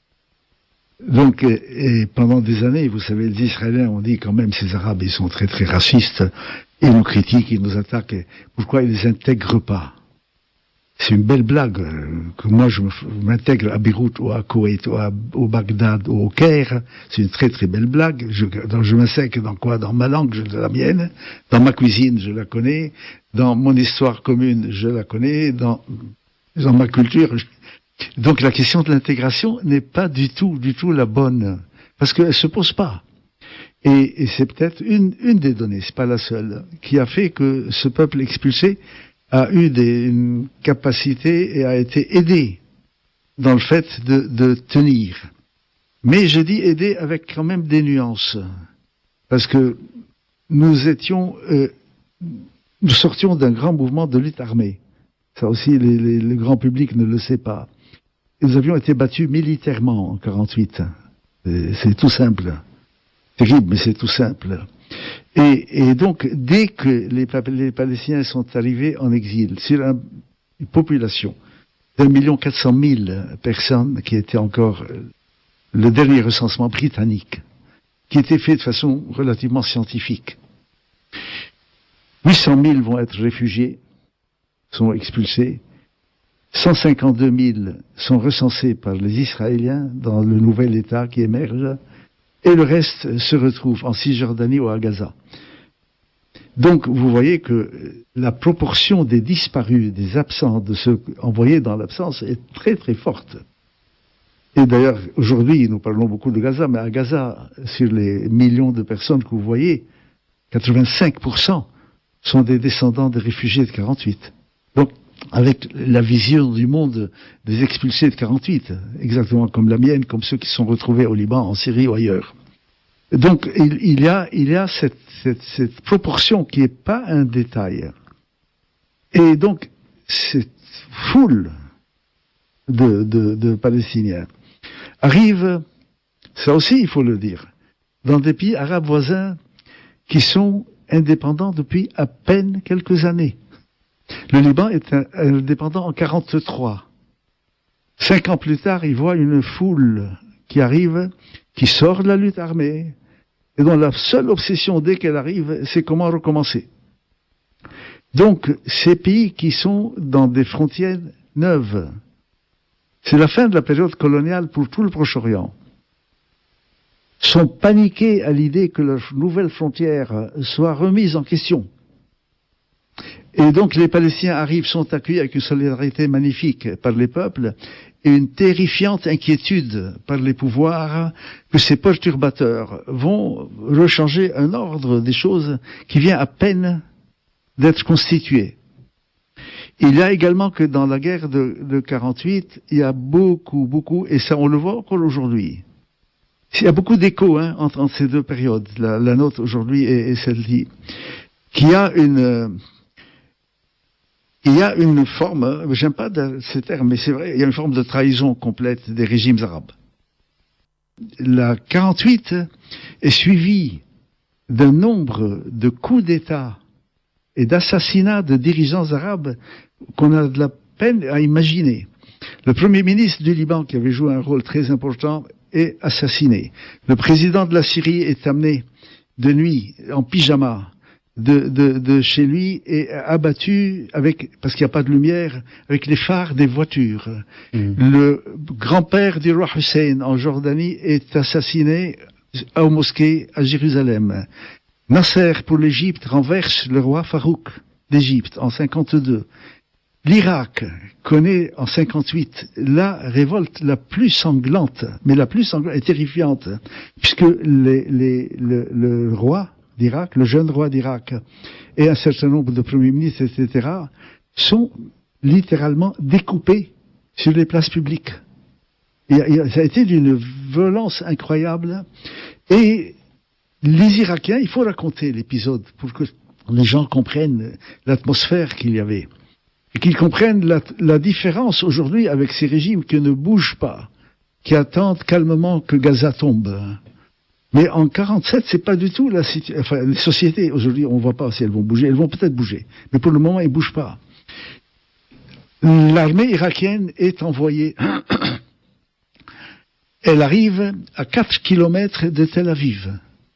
Donc, et, et pendant des années, vous savez, les Israéliens ont dit quand même, ces Arabes, ils sont très très racistes, ils nous critiquent, ils nous attaquent, pourquoi ils les intègrent pas? C'est une belle blague euh, que moi je m'intègre à Beyrouth ou à Koweït ou à, au Bagdad ou au Caire. C'est une très très belle blague. Je, dans, je m'intègre dans quoi? Dans ma langue, je, de la mienne. Dans ma cuisine, je la connais. Dans mon histoire commune, je la connais. Dans, dans ma culture. Je... Donc la question de l'intégration n'est pas du tout, du tout la bonne, parce qu'elle se pose pas. Et, et c'est peut-être une, une des données, c'est pas la seule, qui a fait que ce peuple expulsé a eu des, une capacité et a été aidé dans le fait de, de tenir. Mais je dis aider avec quand même des nuances, parce que nous étions, euh, nous sortions d'un grand mouvement de lutte armée. Ça aussi, les, les, le grand public ne le sait pas. Nous avions été battus militairement en quarante-huit. C'est, c'est tout simple. C'est terrible, mais c'est tout simple. Et, et donc, dès que les, les Palestiniens sont arrivés en exil, sur un, une population d'un million quatre cent mille personnes, qui était encore le dernier recensement britannique, qui était fait de façon relativement scientifique, huit cent mille vont être réfugiés, sont expulsés, cent cinquante-deux mille sont recensés par les Israéliens dans le nouvel État qui émerge, et le reste se retrouve en Cisjordanie ou à Gaza. Donc, vous voyez que la proportion des disparus, des absents, de ceux envoyés dans l'absence est très très forte. Et d'ailleurs, aujourd'hui, nous parlons beaucoup de Gaza, mais à Gaza, sur les millions de personnes que vous voyez, quatre-vingt-cinq pour cent sont des descendants des réfugiés de quarante-huit. Donc, avec la vision du monde des expulsés de quarante-huit, exactement comme la mienne, comme ceux qui sont retrouvés au Liban, en Syrie ou ailleurs. Donc il, il y a, il y a cette, cette, cette proportion qui n'est pas un détail. Et donc cette foule de, de, de Palestiniens arrive, ça aussi il faut le dire, dans des pays arabes voisins qui sont indépendants depuis à peine quelques années. Le Liban est indépendant en quarante-trois. Cinq ans plus tard, il voit une foule qui arrive, qui sort de la lutte armée, et dont la seule obsession dès qu'elle arrive, c'est comment recommencer. Donc, ces pays qui sont dans des frontières neuves, c'est la fin de la période coloniale pour tout le Proche-Orient, sont paniqués à l'idée que leurs nouvelles frontières soient remises en question. Et donc les Palestiniens arrivent, sont accueillis avec une solidarité magnifique par les peuples et une terrifiante inquiétude par les pouvoirs que ces perturbateurs vont rechanger un ordre des choses qui vient à peine d'être constitué. Il y a également que dans la guerre de, de quarante-huit, il y a beaucoup, beaucoup, et ça on le voit encore aujourd'hui. Il y a beaucoup d'échos hein, entre, entre ces deux périodes, la, la nôtre aujourd'hui et, et celle-ci, qui a une... Il y a une forme, j'aime pas ce terme, mais c'est vrai, il y a une forme de trahison complète des régimes arabes. La quarante-huit est suivie d'un nombre de coups d'État et d'assassinats de dirigeants arabes qu'on a de la peine à imaginer. Le premier ministre du Liban, qui avait joué un rôle très important, est assassiné. Le président de la Syrie est amené de nuit, en pyjama, De, de, de chez lui est abattu avec, parce qu'il n'y a pas de lumière, avec les phares des voitures. Mmh. Le grand-père du roi Hussein en Jordanie est assassiné aux mosquées à Jérusalem. Nasser pour l'Égypte renverse le roi Farouk d'Égypte en cinquante-deux. L'Irak connaît en cinquante-huit la révolte la plus sanglante, mais la plus sanglante et terrifiante, puisque les, les, le, le roi d'Irak, le jeune roi d'Irak, et un certain nombre de premiers ministres, et cetera, sont littéralement découpés sur les places publiques. Et, et ça a été d'une violence incroyable. Et les Irakiens, il faut raconter l'épisode pour que les gens comprennent l'atmosphère qu'il y avait. Et qu'ils comprennent la, la différence aujourd'hui avec ces régimes qui ne bougent pas, qui attendent calmement que Gaza tombe. Mais en quarante-sept, c'est pas du tout la situation. Enfin, les sociétés, aujourd'hui, on voit pas si elles vont bouger. Elles vont peut-être bouger. Mais pour le moment, elles bougent pas. L'armée irakienne est envoyée. Elle arrive à quatre kilomètres de Tel Aviv.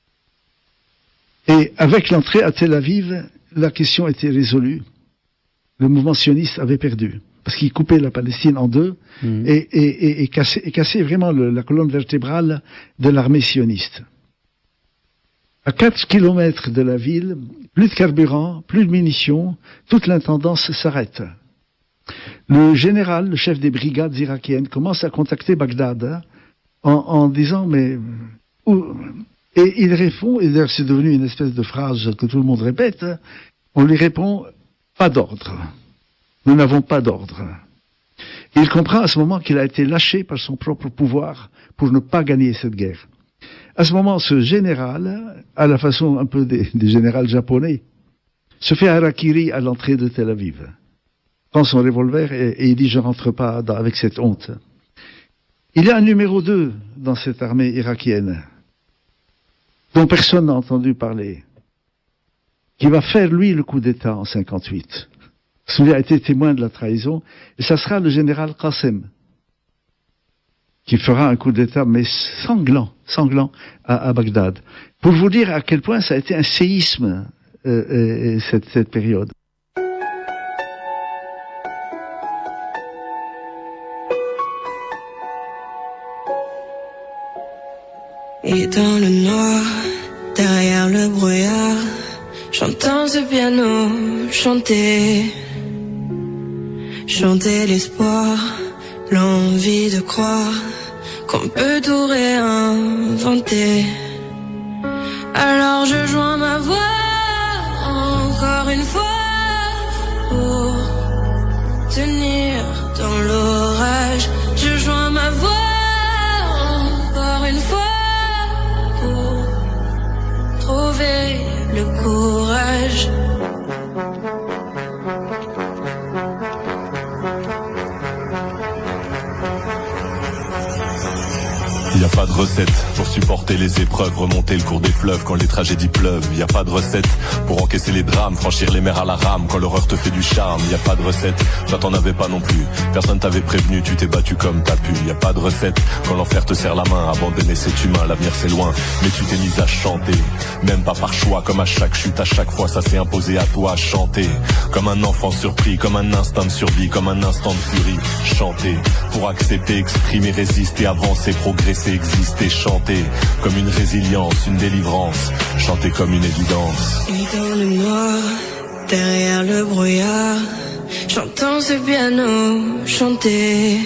Et avec l'entrée à Tel Aviv, la question était résolue. Le mouvement sioniste avait perdu. Parce qu'il coupait la Palestine en deux mmh. et, et, et, et, cassait, et cassait vraiment le, la colonne vertébrale de l'armée sioniste. À quatre kilomètres de la ville, plus de carburant, plus de munitions, toute l'intendance s'arrête. Le général, le chef des brigades irakiennes, commence à contacter Bagdad hein, en, en disant mais où... et il répond, et d'ailleurs c'est devenu une espèce de phrase que tout le monde répète, hein, on lui répond pas d'ordre. Nous n'avons pas d'ordre. Il comprend à ce moment qu'il a été lâché par son propre pouvoir pour ne pas gagner cette guerre. À ce moment, ce général, à la façon un peu des, des généraux japonais, se fait harakiri à l'entrée de Tel Aviv. Prend son revolver et, et il dit « je rentre pas dans, avec cette honte ». Il y a un numéro deux dans cette armée irakienne, dont personne n'a entendu parler, qui va faire lui le coup d'État en cinquante-huit. Celui a été témoin de la trahison, et ça sera le général Qassem, qui fera un coup d'État, mais sanglant, sanglant, à, à Bagdad. Pour vous dire à quel point ça a été un séisme, euh, euh, cette, cette période. Et dans le noir, derrière le brouillard, j'entends ce piano chanter. Chanter l'espoir, l'envie de croire qu'on peut tout réinventer. Alors je joins ma voix encore une fois pour tenir dans l'orage. Je joins ma voix encore une fois pour trouver le courage. Y a pas de recette pour supporter les épreuves, remonter le cours des fleuves quand les tragédies pleuvent. Y a pas de recette pour encaisser les drames, franchir les mers à la rame quand l'horreur te fait du charme. Y a pas de recette, toi t'en avais pas non plus. Personne t'avait prévenu, tu t'es battu comme t'as pu. Y a pas de recette quand l'enfer te serre la main, abandonner c'est humain, l'avenir c'est loin. Mais tu t'es mise à chanter, même pas par choix, comme à chaque chute, à chaque fois ça s'est imposé à toi. Chanter comme un enfant surpris, comme un instinct de survie, comme un instant de furie. Chanter pour accepter, exprimer, résister, avancer, progresser, exister, chanter comme une résilience, une délivrance, chanter comme une évidence. Et dans le noir, derrière le brouillard, j'entends ce piano chanter.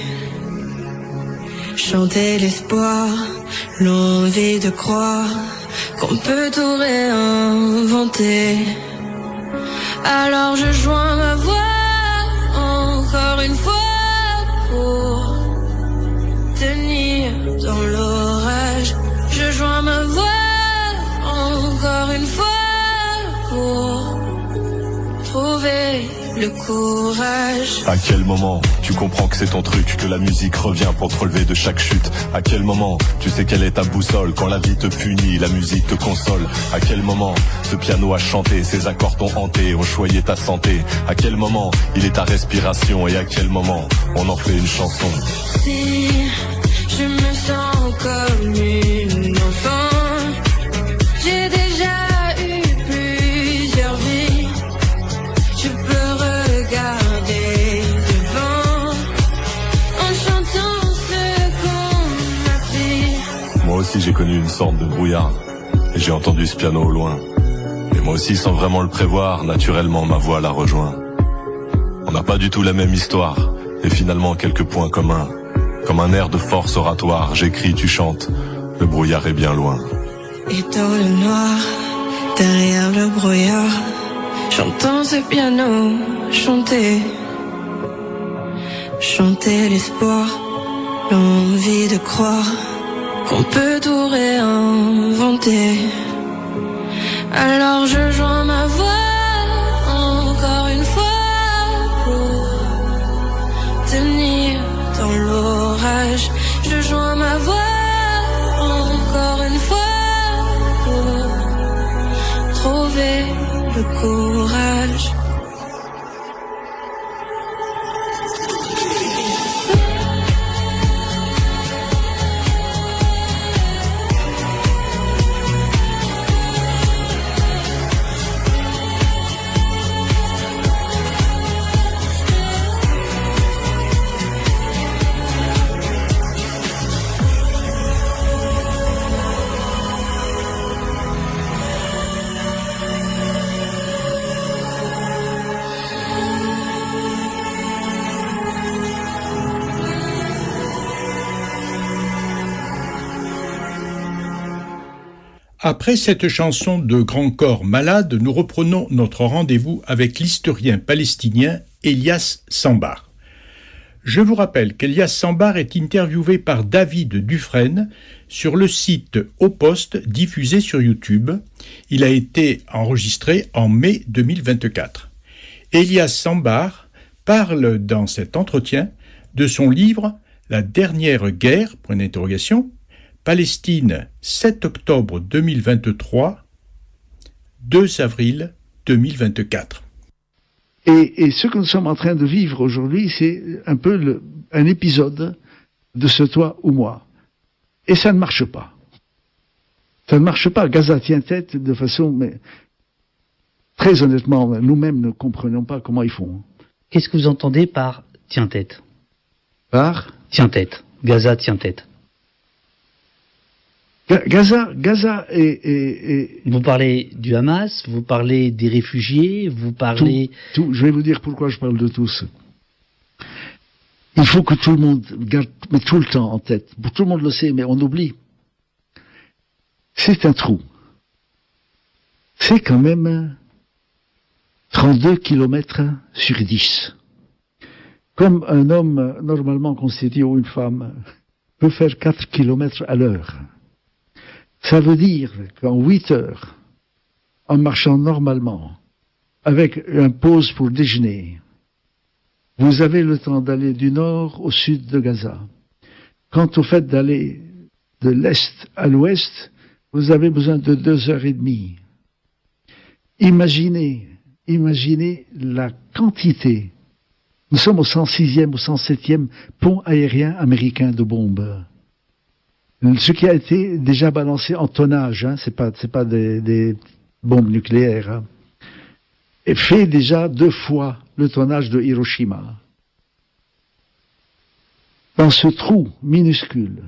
Chanter l'espoir, l'envie de croire qu'on peut tout réinventer. Alors je joins ma voix encore une fois pour tenir dans l'orage. Je joins ma voix encore une fois pour trouver le courage. À quel moment tu comprends que c'est ton truc, que la musique revient pour te relever de chaque chute? À quel moment tu sais quelle est ta boussole? Quand la vie te punit, la musique te console. À quel moment ce piano a chanté, ses accords t'ont hanté, ont choyé ta santé? À quel moment il est ta respiration? Et à quel moment on en fait une chanson? Si je me sens comme une enfant, j'ai déjà eu plusieurs vies. Je peux regarder devant en chantant ce qu'on m'a fait. Moi aussi j'ai connu une sorte de brouillard et j'ai entendu ce piano au loin. Et moi aussi sans vraiment le prévoir, naturellement ma voix la rejoint. On n'a pas du tout la même histoire et finalement quelques points communs. Comme un air de force oratoire, j'écris, tu chantes, le brouillard est bien loin. Et dans le noir, derrière le brouillard, j'entends ce piano chanter. Chanter l'espoir, l'envie de croire qu'on peut tout réinventer. Alors je joins ma voix courage. Après cette chanson de Grand Corps Malade, nous reprenons notre rendez-vous avec l'historien palestinien Elias Sambar. Je vous rappelle qu'Elias Sambar est interviewé par David Dufresne sur le site Au Poste diffusé sur YouTube. Il a été enregistré en mai deux mille vingt-quatre. Elias Sambar parle dans cet entretien de son livre « La dernière guerre », point d'interrogation, Palestine, sept octobre deux mille vingt-trois, deux avril deux mille vingt-quatre. Et, et ce que nous sommes en train de vivre aujourd'hui, c'est un peu le, un épisode de ce toi ou moi. Et ça ne marche pas. Ça ne marche pas. Gaza tient tête de façon... mais très honnêtement, nous-mêmes ne comprenons pas comment ils font. Qu'est-ce que vous entendez par « tient tête » ? Par ? Tient tête. Gaza tient tête. Gaza, Gaza est, est, est... Vous parlez du Hamas, vous parlez des réfugiés, vous parlez... Tout, tout. Je vais vous dire pourquoi je parle de tous. Il faut que tout le monde garde, mais tout le temps en tête. Tout le monde le sait, mais on oublie. C'est un trou. C'est quand même trente-deux kilomètres sur dix. Comme un homme normalement constitué ou une femme peut faire quatre kilomètres à l'heure. Ça veut dire qu'en huit heures, en marchant normalement, avec une pause pour déjeuner, vous avez le temps d'aller du nord au sud de Gaza. Quant au fait d'aller de l'est à l'ouest, vous avez besoin de deux heures et demie. Imaginez, imaginez la quantité. Nous sommes au cent sixième, au cent septième pont aérien américain de bombes. Ce qui a été déjà balancé en tonnage, hein, c'est pas, c'est pas des, des bombes nucléaires, hein, et fait déjà deux fois le tonnage de Hiroshima. Dans ce trou minuscule,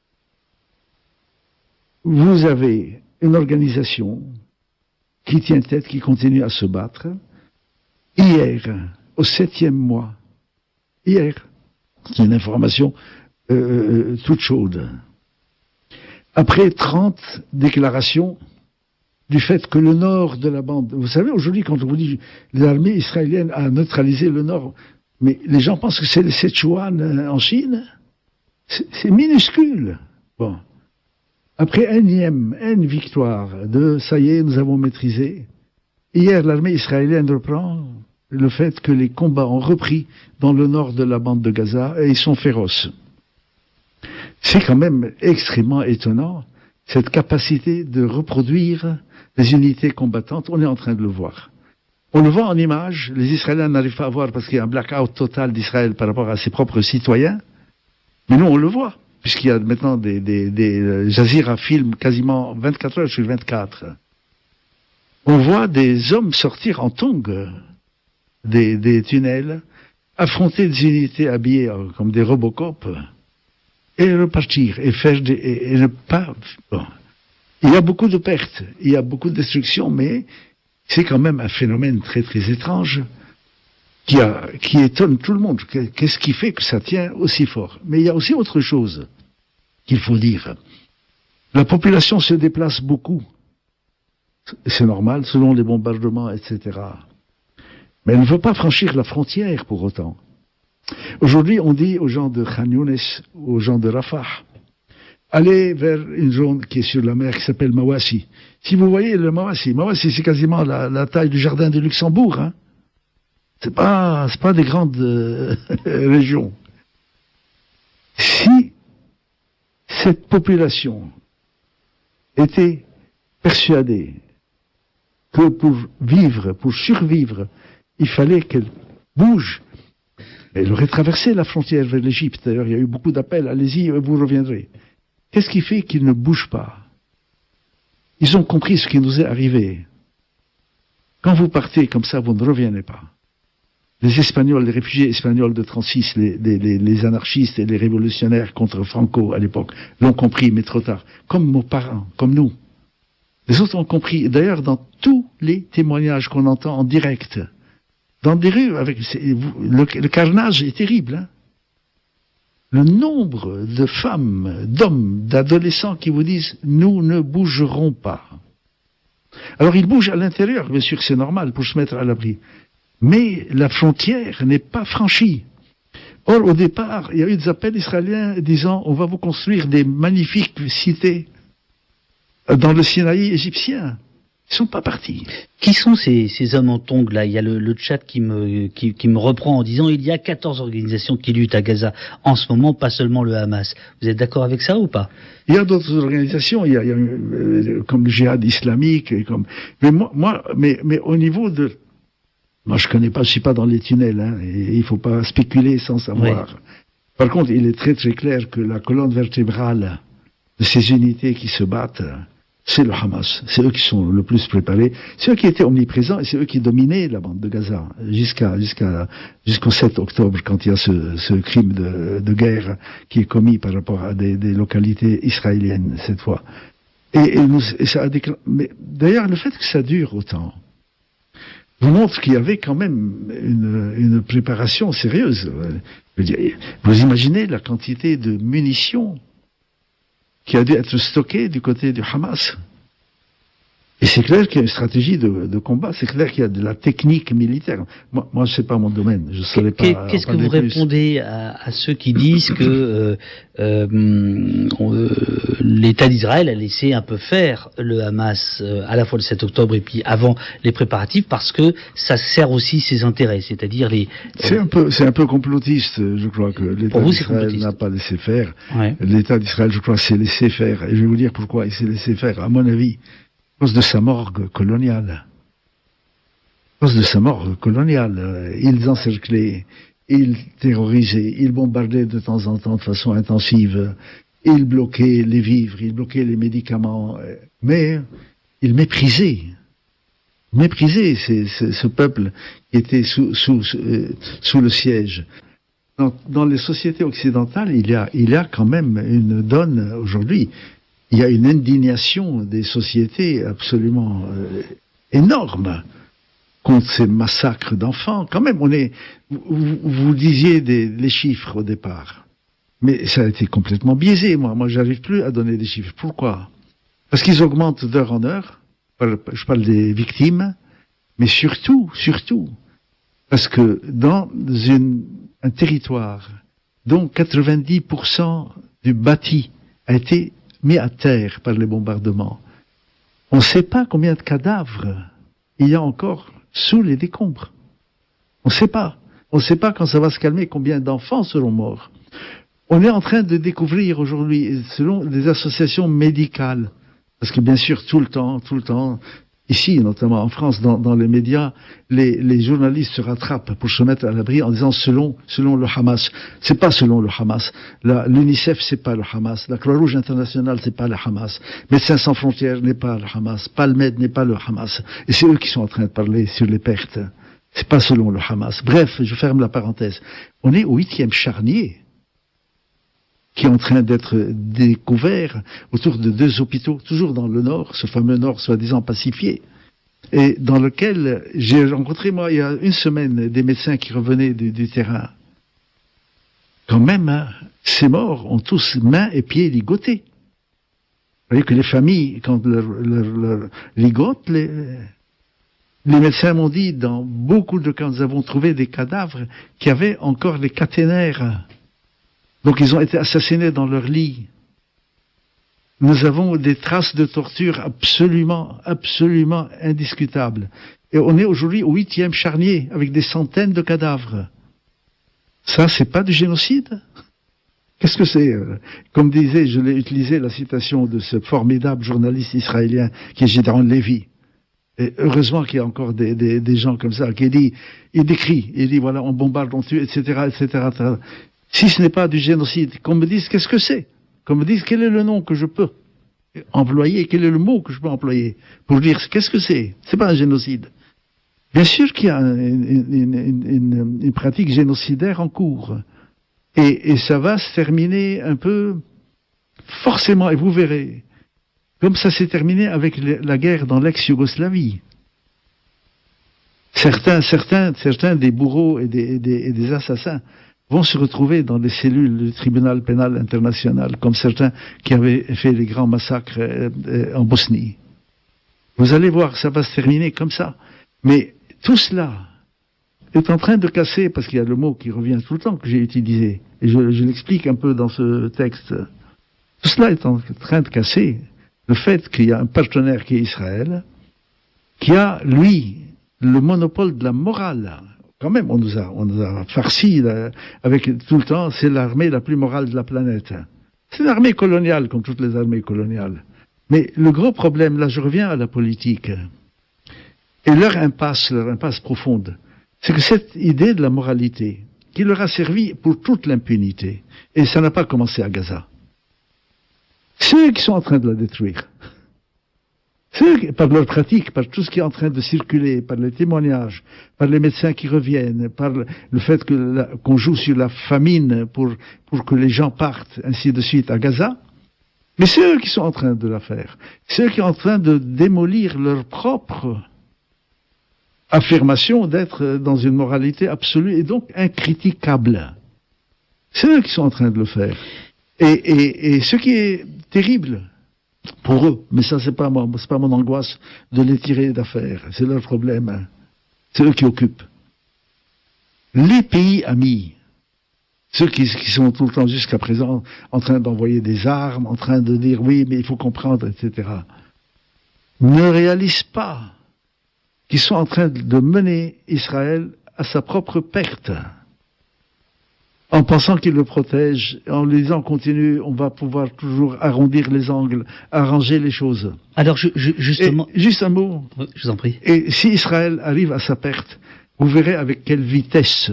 vous avez une organisation qui tient tête, qui continue à se battre. Hier, au septième mois, hier, c'est une information euh, toute chaude. Après trente déclarations du fait que le nord de la bande... Vous savez, aujourd'hui, quand on vous dit l'armée israélienne a neutralisé le nord, mais les gens pensent que c'est le Sichuan en Chine. C'est, c'est minuscule. Bon. Après énième, une victoire de « ça y est, nous avons maîtrisé », hier, l'armée israélienne reprend le fait que les combats ont repris dans le nord de la bande de Gaza et ils sont féroces. C'est quand même extrêmement étonnant, cette capacité de reproduire les unités combattantes. On est en train de le voir. On le voit en images, les Israéliens n'arrivent pas à voir parce qu'il y a un blackout total d'Israël par rapport à ses propres citoyens. Mais nous, on le voit, puisqu'il y a maintenant des, des, des Jazeera films quasiment vingt-quatre heures sur vingt-quatre. On voit des hommes sortir en tongs des, des tunnels, affronter des unités habillées comme des Robocop, et repartir, et faire des, et, et ne pas, bon. Il y a beaucoup de pertes, il y a beaucoup de destruction, mais c'est quand même un phénomène très très étrange, qui a, qui étonne tout le monde. Qu'est-ce qui fait que ça tient aussi fort? Mais il y a aussi autre chose qu'il faut dire. La population se déplace beaucoup. C'est normal, selon les bombardements, et cetera. Mais elle ne veut pas franchir la frontière pour autant. Aujourd'hui, on dit aux gens de Khan Younes, aux gens de Rafah, allez vers une zone qui est sur la mer qui s'appelle Mawassi. Si vous voyez le Mawassi, Mawassi c'est quasiment la, la taille du jardin de Luxembourg. Hein. C'est pas, c'est pas des grandes euh, régions. Si cette population était persuadée que pour vivre, pour survivre, il fallait qu'elle bouge. Elle aurait traversé la frontière vers l'Égypte. D'ailleurs, il y a eu beaucoup d'appels. Allez-y, vous reviendrez. Qu'est-ce qui fait qu'ils ne bougent pas? Ils ont compris ce qui nous est arrivé. Quand vous partez comme ça, vous ne revenez pas. Les Espagnols, les réfugiés espagnols de trente-six, les, les, les, les anarchistes et les révolutionnaires contre Franco à l'époque, l'ont compris, mais trop tard. Comme nos parents, comme nous. Les autres ont compris. D'ailleurs, dans tous les témoignages qu'on entend en direct, dans des rues, avec le, le carnage est terrible. Hein. Le nombre de femmes, d'hommes, d'adolescents qui vous disent « nous ne bougerons pas ». Alors ils bougent à l'intérieur, bien sûr que c'est normal pour se mettre à l'abri. Mais la frontière n'est pas franchie. Or, au départ, il y a eu des appels israéliens disant « on va vous construire des magnifiques cités dans le Sinaï égyptien ». Ils ne sont pas partis. Qui sont ces, ces hommes en tongs là? Il y a le, le chat qui me, qui, qui me reprend en disant il y a quatorze organisations qui luttent à Gaza en ce moment, pas seulement le Hamas. Vous êtes d'accord avec ça ou pas? Il y a d'autres organisations, il y a, il y a euh, comme le djihad islamique, et comme, mais moi, moi mais, mais au niveau de, moi je connais pas, je suis pas dans les tunnels, hein, et il faut pas spéculer sans savoir. Oui. Par contre, il est très très clair que la colonne vertébrale de ces unités qui se battent, c'est le Hamas. C'est eux qui sont le plus préparés. C'est eux qui étaient omniprésents et c'est eux qui dominaient la bande de Gaza jusqu'à jusqu'à jusqu'au sept octobre, quand il y a ce, ce crime de, de guerre qui est commis par rapport à des, des localités israéliennes cette fois. Et, et, nous, et ça a déclen... Mais d'ailleurs, le fait que ça dure autant vous montre qu'il y avait quand même une, une préparation sérieuse. Vous imaginez la quantité de munitions qui a dû être stocké du côté du Hamas. Et c'est clair qu'il y a une stratégie de, de combat, c'est clair qu'il y a de la technique militaire. Moi, moi c'est pas mon domaine, je ne saurais pas. Qu'est-ce que vous plus. répondez à, à ceux qui disent que euh, euh, euh, l'État d'Israël a laissé un peu faire le Hamas euh, à la fois le sept octobre et puis avant les préparatifs parce que ça sert aussi ses intérêts, c'est-à-dire les. Euh, c'est un peu, c'est un peu complotiste, je crois que l'État d'Israël n'a pas laissé faire. Ouais. L'État d'Israël, je crois, s'est laissé faire. Et je vais vous dire pourquoi il s'est laissé faire. À mon avis, à cause de sa morgue coloniale. À cause de sa morgue coloniale. Ils encerclaient, ils terrorisaient, ils bombardaient de temps en temps de façon intensive, ils bloquaient les vivres, ils bloquaient les médicaments, mais ils méprisaient. Méprisaient ces, ces, ce peuple qui était sous, sous, sous, euh, sous le siège. Dans, dans les sociétés occidentales, il y a, il y a quand même une donne aujourd'hui. Il y a une indignation des sociétés absolument euh, énorme contre ces massacres d'enfants. Quand même, on est. Vous, vous disiez des, les chiffres au départ, mais ça a été complètement biaisé. Moi, moi, j'arrive plus à donner des chiffres. Pourquoi? Parce qu'ils augmentent d'heure en heure. Je parle des victimes, mais surtout, surtout, parce que dans une, un territoire dont quatre-vingt-dix pour cent du bâti a été mis à terre par les bombardements. On ne sait pas combien de cadavres il y a encore sous les décombres. On ne sait pas. On ne sait pas quand ça va se calmer combien d'enfants seront morts. On est en train de découvrir aujourd'hui, selon des associations médicales, parce que bien sûr tout le temps, tout le temps, ici notamment en France, dans, dans les médias, les, les journalistes se rattrapent pour se mettre à l'abri en disant selon, selon le Hamas. C'est pas selon le Hamas. L'UNICEF c'est pas le Hamas. La Croix-Rouge internationale c'est pas le Hamas. Médecins sans frontières n'est pas le Hamas. Palmed n'est pas le Hamas. Et c'est eux qui sont en train de parler sur les pertes. C'est pas selon le Hamas. Bref, je ferme la parenthèse. On est au huitième charnier qui est en train d'être découvert autour de deux hôpitaux, toujours dans le nord, ce fameux nord soi-disant pacifié, et dans lequel j'ai rencontré, moi, il y a une semaine, des médecins qui revenaient du, du terrain. Quand même, hein, ces morts ont tous mains et pieds ligotés. Vous voyez que les familles, quand leur, leur, leur ligotent, les, les médecins m'ont dit, dans beaucoup de cas, nous avons trouvé des cadavres qui avaient encore les caténaires. Donc ils ont été assassinés dans leur lit. Nous avons des traces de torture absolument, absolument indiscutables. Et on est aujourd'hui au huitième charnier, avec des centaines de cadavres. Ça, c'est pas du génocide? Qu'est-ce que c'est? Comme disait, je l'ai utilisé, la citation de ce formidable journaliste israélien qui est Gideon Levy. Et heureusement qu'il y a encore des, des, des gens comme ça qui disent, il décrit, il dit voilà, on bombarde, on tue, et cetera, et cetera, et cetera. Si ce n'est pas du génocide, qu'on me dise qu'est-ce que c'est, qu'on me dise quel est le nom que je peux employer, quel est le mot que je peux employer pour dire qu'est-ce que c'est. C'est pas un génocide. Bien sûr qu'il y a une, une, une, une, une pratique génocidaire en cours, et, et ça va se terminer un peu forcément, et vous verrez. Comme ça s'est terminé avec la guerre dans l'ex-Yougoslavie. Certains, certains, certains des bourreaux et des, et des, et des assassins vont se retrouver dans les cellules du tribunal pénal international, comme certains qui avaient fait les grands massacres euh, euh, en Bosnie. Vous allez voir, ça va se terminer comme ça. Mais tout cela est en train de casser, parce qu'il y a le mot qui revient tout le temps que j'ai utilisé, et je, je l'explique un peu dans ce texte. Tout cela est en train de casser le fait qu'il y a un partenaire qui est Israël, qui a, lui, le monopole de la morale. Quand même, on nous a, on nous a farci là, avec tout le temps, c'est l'armée la plus morale de la planète. C'est une armée coloniale, comme toutes les armées coloniales. Mais le gros problème, là je reviens à la politique, et leur impasse, leur impasse profonde, c'est que cette idée de la moralité, qui leur a servi pour toute l'impunité, et ça n'a pas commencé à Gaza, ceux qui sont en train de la détruire, ceux qui, par leur pratique, par tout ce qui est en train de circuler, par les témoignages, par les médecins qui reviennent, par le, le fait que la, qu'on joue sur la famine pour, pour que les gens partent, ainsi de suite, à Gaza, mais c'est eux qui sont en train de la faire. C'est eux qui sont en train de démolir leur propre affirmation d'être dans une moralité absolue et donc incritiquable. C'est eux qui sont en train de le faire. Et, et, et ce qui est terrible pour eux, mais ça c'est pas moi, c'est pas mon angoisse de les tirer d'affaire, c'est leur problème, hein. C'est eux qui occupent. Les pays amis, ceux qui, qui sont tout le temps jusqu'à présent en train d'envoyer des armes, en train de dire oui mais il faut comprendre, et cetera, ne réalisent pas qu'ils sont en train de mener Israël à sa propre perte. En pensant qu'ils le protègent, en lui disant continue, on va pouvoir toujours arrondir les angles, arranger les choses. Alors je, je, justement... Et juste un mot. Oui, je vous en prie. Et si Israël arrive à sa perte, vous verrez avec quelle vitesse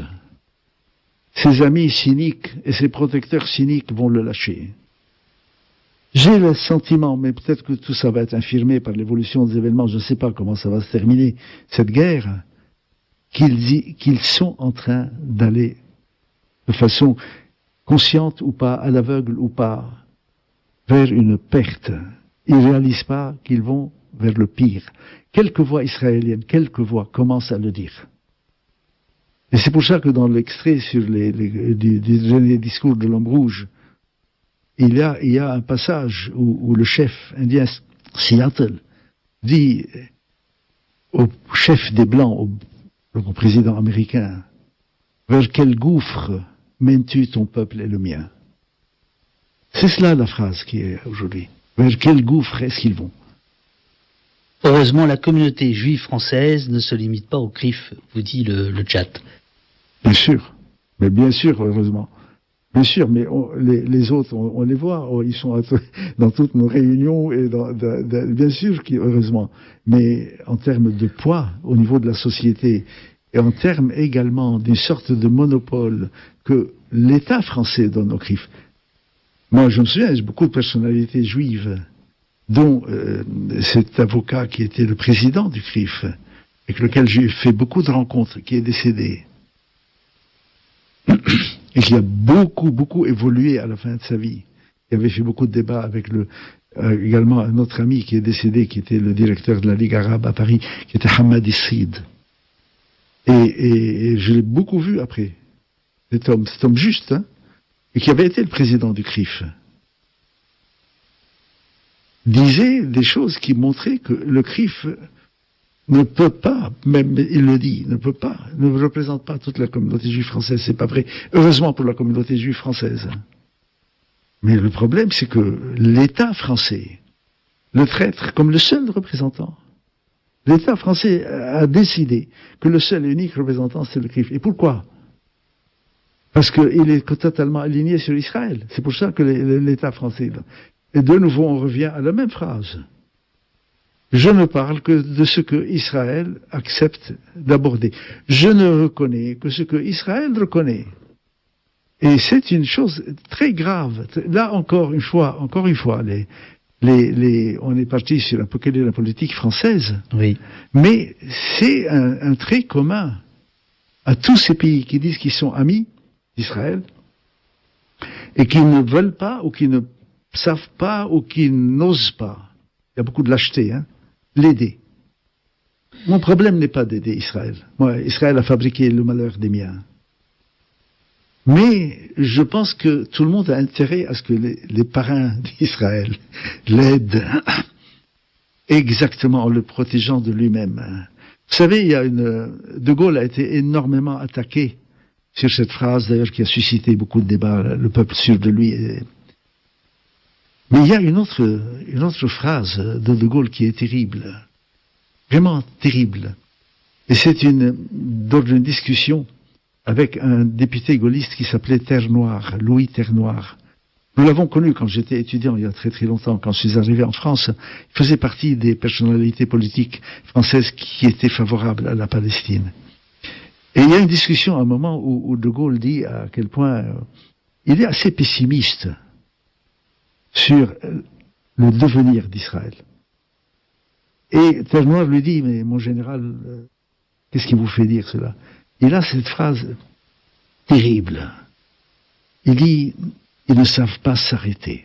ses amis cyniques et ses protecteurs cyniques vont le lâcher. J'ai le sentiment, mais peut-être que tout ça va être infirmé par l'évolution des événements, je ne sais pas comment ça va se terminer, cette guerre, qu'ils, qu'ils sont en train d'aller de façon consciente ou pas, à l'aveugle ou pas, vers une perte. Ils ne réalisent pas qu'ils vont vers le pire. Quelques voix israéliennes, quelques voix commencent à le dire. Et c'est pour ça que dans l'extrait sur les, les, du, du dernier discours de l'homme rouge, il y a, il y a un passage où, où le chef indien Seattle dit au chef des Blancs, au, au président américain, vers quel gouffre mènes-tu ton peuple et le mien? C'est cela la phrase qui est aujourd'hui. Vers quel gouffre est-ce qu'ils vont? Heureusement, la communauté juive française ne se limite pas au C R I F, vous dit le, le chat. Bien sûr, mais bien sûr, heureusement. Bien sûr, mais on, les, les autres, on, on les voit, on, ils sont dans toutes nos réunions, et dans, de, de, bien sûr, heureusement. Mais en termes de poids au niveau de la société, et en termes également d'une sorte de monopole que l'État français donne au C R I F. Moi, je me souviens, j'ai beaucoup de personnalités juives, dont euh, cet avocat qui était le président du C R I F, avec lequel j'ai fait beaucoup de rencontres, qui est décédé, et qui a beaucoup, beaucoup évolué à la fin de sa vie. Il avait fait beaucoup de débats avec le, euh, également un autre ami qui est décédé, qui était le directeur de la Ligue arabe à Paris, qui était Hamad Issid. Et, et, et je l'ai beaucoup vu après. Cet homme, cet homme juste, hein, et qui avait été le président du C R I F, disait des choses qui montraient que le C R I F ne peut pas, même il le dit, ne peut pas, ne représente pas toute la communauté juive française, c'est pas vrai. Heureusement pour la communauté juive française. Mais le problème, c'est que l'État français le traite comme le seul représentant. L'État français a décidé que le seul et unique représentant, c'est le C R I F. Et pourquoi? Parce qu'il est totalement aligné sur Israël. C'est pour ça que l'État français... Et de nouveau, on revient à la même phrase. Je ne parle que de ce que Israël accepte d'aborder. Je ne reconnais que ce que Israël reconnaît. Et c'est une chose très grave. Là, encore une fois, encore une fois, les, les, les, on est parti sur un peu quelle est la politique française. Oui. Mais c'est un, un trait commun à tous ces pays qui disent qu'ils sont amis d'Israël et qui ne veulent pas ou qui ne savent pas ou qui n'osent pas. Il y a beaucoup de lâcheté, hein. L'aider. Mon problème n'est pas d'aider Israël. Moi, Israël a fabriqué le malheur des miens. Mais je pense que tout le monde a intérêt à ce que les, les parrains d'Israël l'aident exactement en le protégeant de lui-même. Vous savez, il y a une, De Gaulle a été énormément attaqué sur cette phrase, d'ailleurs, qui a suscité beaucoup de débats, le peuple sûr de lui. Mais il y a une autre, une autre phrase de De Gaulle qui est terrible, vraiment terrible. Et c'est une, dans une discussion avec un député gaulliste qui s'appelait Terre-Noire, Louis Terre-Noire. Nous l'avons connu quand j'étais étudiant il y a très très longtemps, quand je suis arrivé en France. Il faisait partie des personnalités politiques françaises qui étaient favorables à la Palestine. Et il y a une discussion à un moment où, où De Gaulle dit à quel point euh, il est assez pessimiste sur le devenir d'Israël. Et Terre-Noire lui dit, mais mon général, euh, qu'est-ce qui vous fait dire cela? Il a cette phrase terrible. Il dit, ils ne savent pas s'arrêter.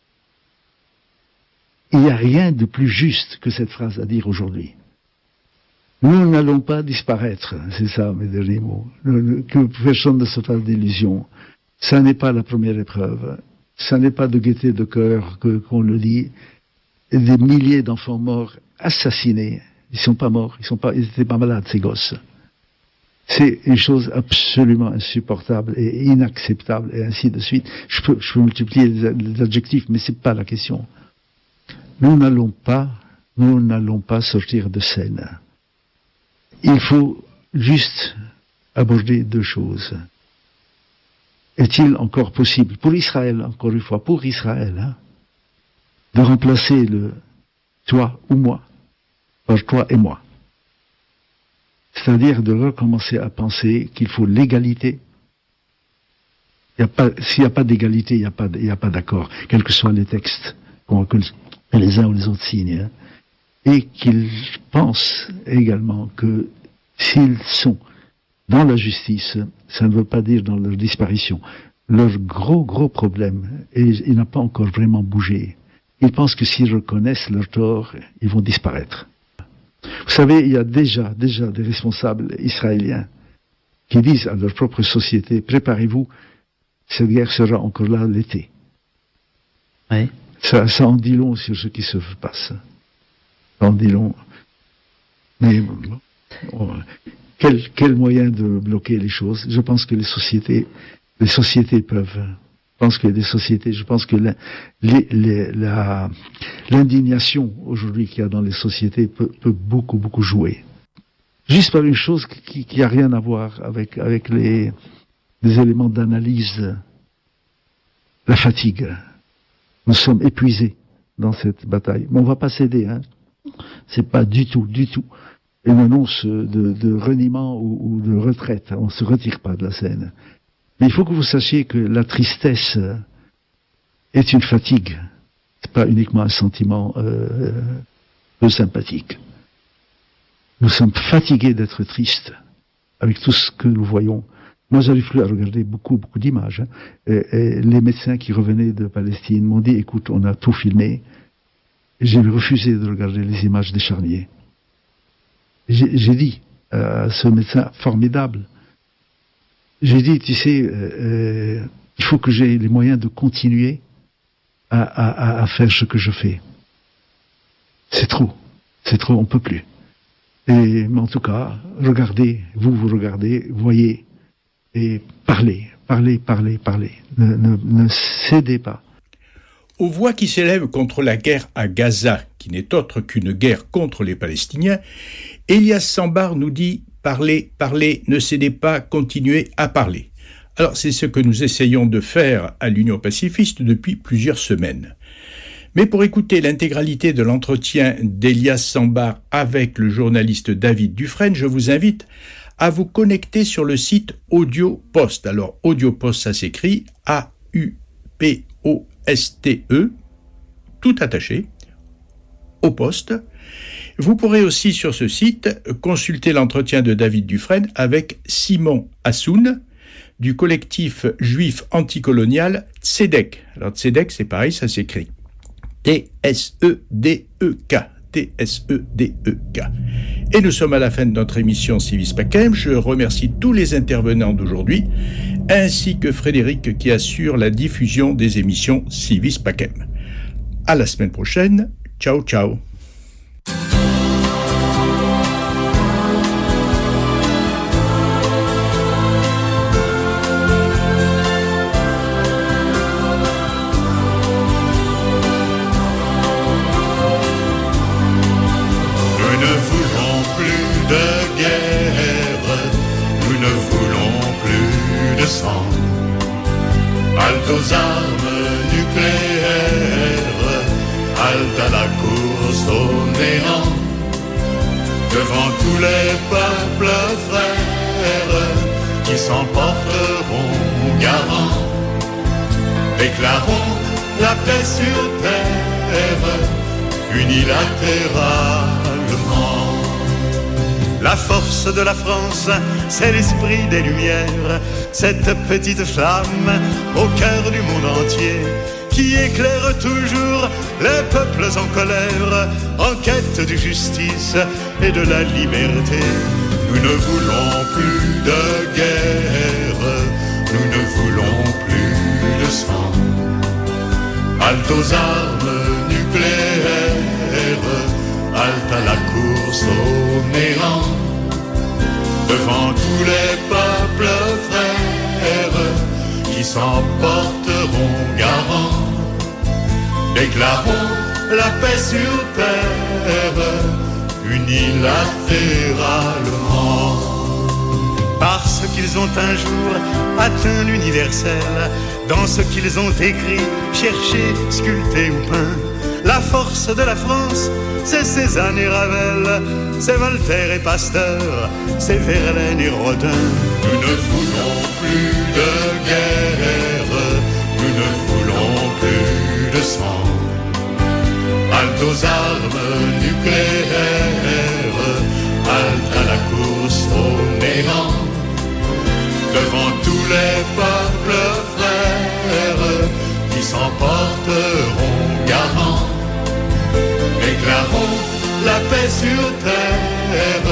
Il n'y a rien de plus juste que cette phrase à dire aujourd'hui. Nous n'allons pas disparaître, c'est ça mes derniers mots. Que personne ne se fasse d'illusions. Ça n'est pas la première épreuve. Ça n'est pas de gaieté de cœur que, qu'on le dit. Des milliers d'enfants morts, assassinés. Ils sont pas morts, ils sont pas, ils étaient pas malades, ces gosses. C'est une chose absolument insupportable et inacceptable, et ainsi de suite. Je peux, je peux multiplier les, les adjectifs, mais c'est pas la question. Nous n'allons pas, nous n'allons pas sortir de scène. Il faut juste aborder deux choses. Est-il encore possible, pour Israël, encore une fois, pour Israël, hein, de remplacer le toi ou moi par toi et moi? C'est-à-dire de recommencer à penser qu'il faut l'égalité. Il y a pas, s'il n'y a pas d'égalité, il n'y a pas, il n'y a pas d'accord, quels que soient les textes que les uns ou les autres signent. Hein. Et qu'ils pensent également que s'ils sont dans la justice, ça ne veut pas dire dans leur disparition. Leur gros, gros problème, et il n'a pas encore vraiment bougé, ils pensent que s'ils reconnaissent leur tort, ils vont disparaître. Vous savez, il y a déjà, déjà des responsables israéliens qui disent à leur propre société, préparez-vous, cette guerre sera encore là l'été. Oui. Ça, ça en dit long sur ce qui se passe. Ça en dit long. Mais oh, quel, quel moyen de bloquer les choses? Je pense que les sociétés, les sociétés peuvent. Je pense que les sociétés, je pense que la, les, les, la, l'indignation aujourd'hui qu'il y a dans les sociétés peut, peut beaucoup, beaucoup jouer. Juste par une chose qui, qui a rien à voir avec, avec les, les éléments d'analyse, la fatigue. Nous sommes épuisés dans cette bataille. Mais on va pas céder, hein. C'est pas du tout, du tout une annonce de, de reniement ou, ou de retraite. On se retire pas de la scène. Mais il faut que vous sachiez que la tristesse est une fatigue. C'est pas uniquement un sentiment euh, peu sympathique. Nous sommes fatigués d'être tristes avec tout ce que nous voyons. Moi, j'arrive plus à regarder beaucoup, beaucoup d'images. Hein. Et, et les médecins qui revenaient de Palestine m'ont dit, écoute, on a tout filmé. J'ai refusé de regarder les images des charniers. J'ai, j'ai dit à ce médecin formidable, j'ai dit, tu sais, euh, euh, il faut que j'ai les moyens de continuer à, à, à faire ce que je fais. C'est trop. C'est trop, on peut plus. Et, mais en tout cas, regardez, vous, vous regardez, voyez, et parlez, parlez, parlez, parlez. Ne, ne, ne cédez pas. Aux voix qui s'élèvent contre la guerre à Gaza, qui n'est autre qu'une guerre contre les Palestiniens, Elias Sambar nous dit « Parlez, parlez, ne cédez pas, continuez à parler ». Alors c'est ce que nous essayons de faire à l'Union pacifiste depuis plusieurs semaines. Mais pour écouter l'intégralité de l'entretien d'Elias Sambar avec le journaliste David Dufresne, je vous invite à vous connecter sur le site Audio Post. Alors, Audio Post, ça s'écrit A U P O S T E, tout attaché, au poste. Vous pourrez aussi sur ce site consulter l'entretien de David Dufresne avec Simon Hassoun du collectif juif anticolonial Tzedek. Alors Tzedek, c'est pareil, ça s'écrit T S E D E K. T S E D E K. Et nous sommes à la fin de notre émission Civis Pacem. Je remercie tous les intervenants d'aujourd'hui, ainsi que Frédéric qui assure la diffusion des émissions Civis Pacem. À la semaine prochaine. Ciao, ciao. Halte aux armes nucléaires, halte à la course au néant, devant tous les peuples frères qui s'emporteront garants. Déclarons la paix sur terre, unilatéralement. La force de la France, c'est l'esprit des Lumières, cette petite flamme au cœur du monde entier, qui éclaire toujours les peuples en colère, en quête de justice et de la liberté. Nous ne voulons plus de guerre, nous ne voulons plus de sang. Halte aux armes nucléaires, halte à la course au néant, devant tous les peuples frères qui s'emporteront garants. Déclarons la paix sur terre, unilatéralement. Parce qu'ils ont un jour atteint l'universel, dans ce qu'ils ont écrit, cherché, sculpté ou peint. La force de la France, c'est Cézanne et Ravel, c'est Voltaire et Pasteur, c'est Verlaine et Rodin. Nous ne voulons plus de guerre, nous ne voulons plus de sang. Halte aux armes nucléaires, halte à la course au néant, devant tous les peuples frères qui s'emporteront garants. Déclarons la paix sur terre,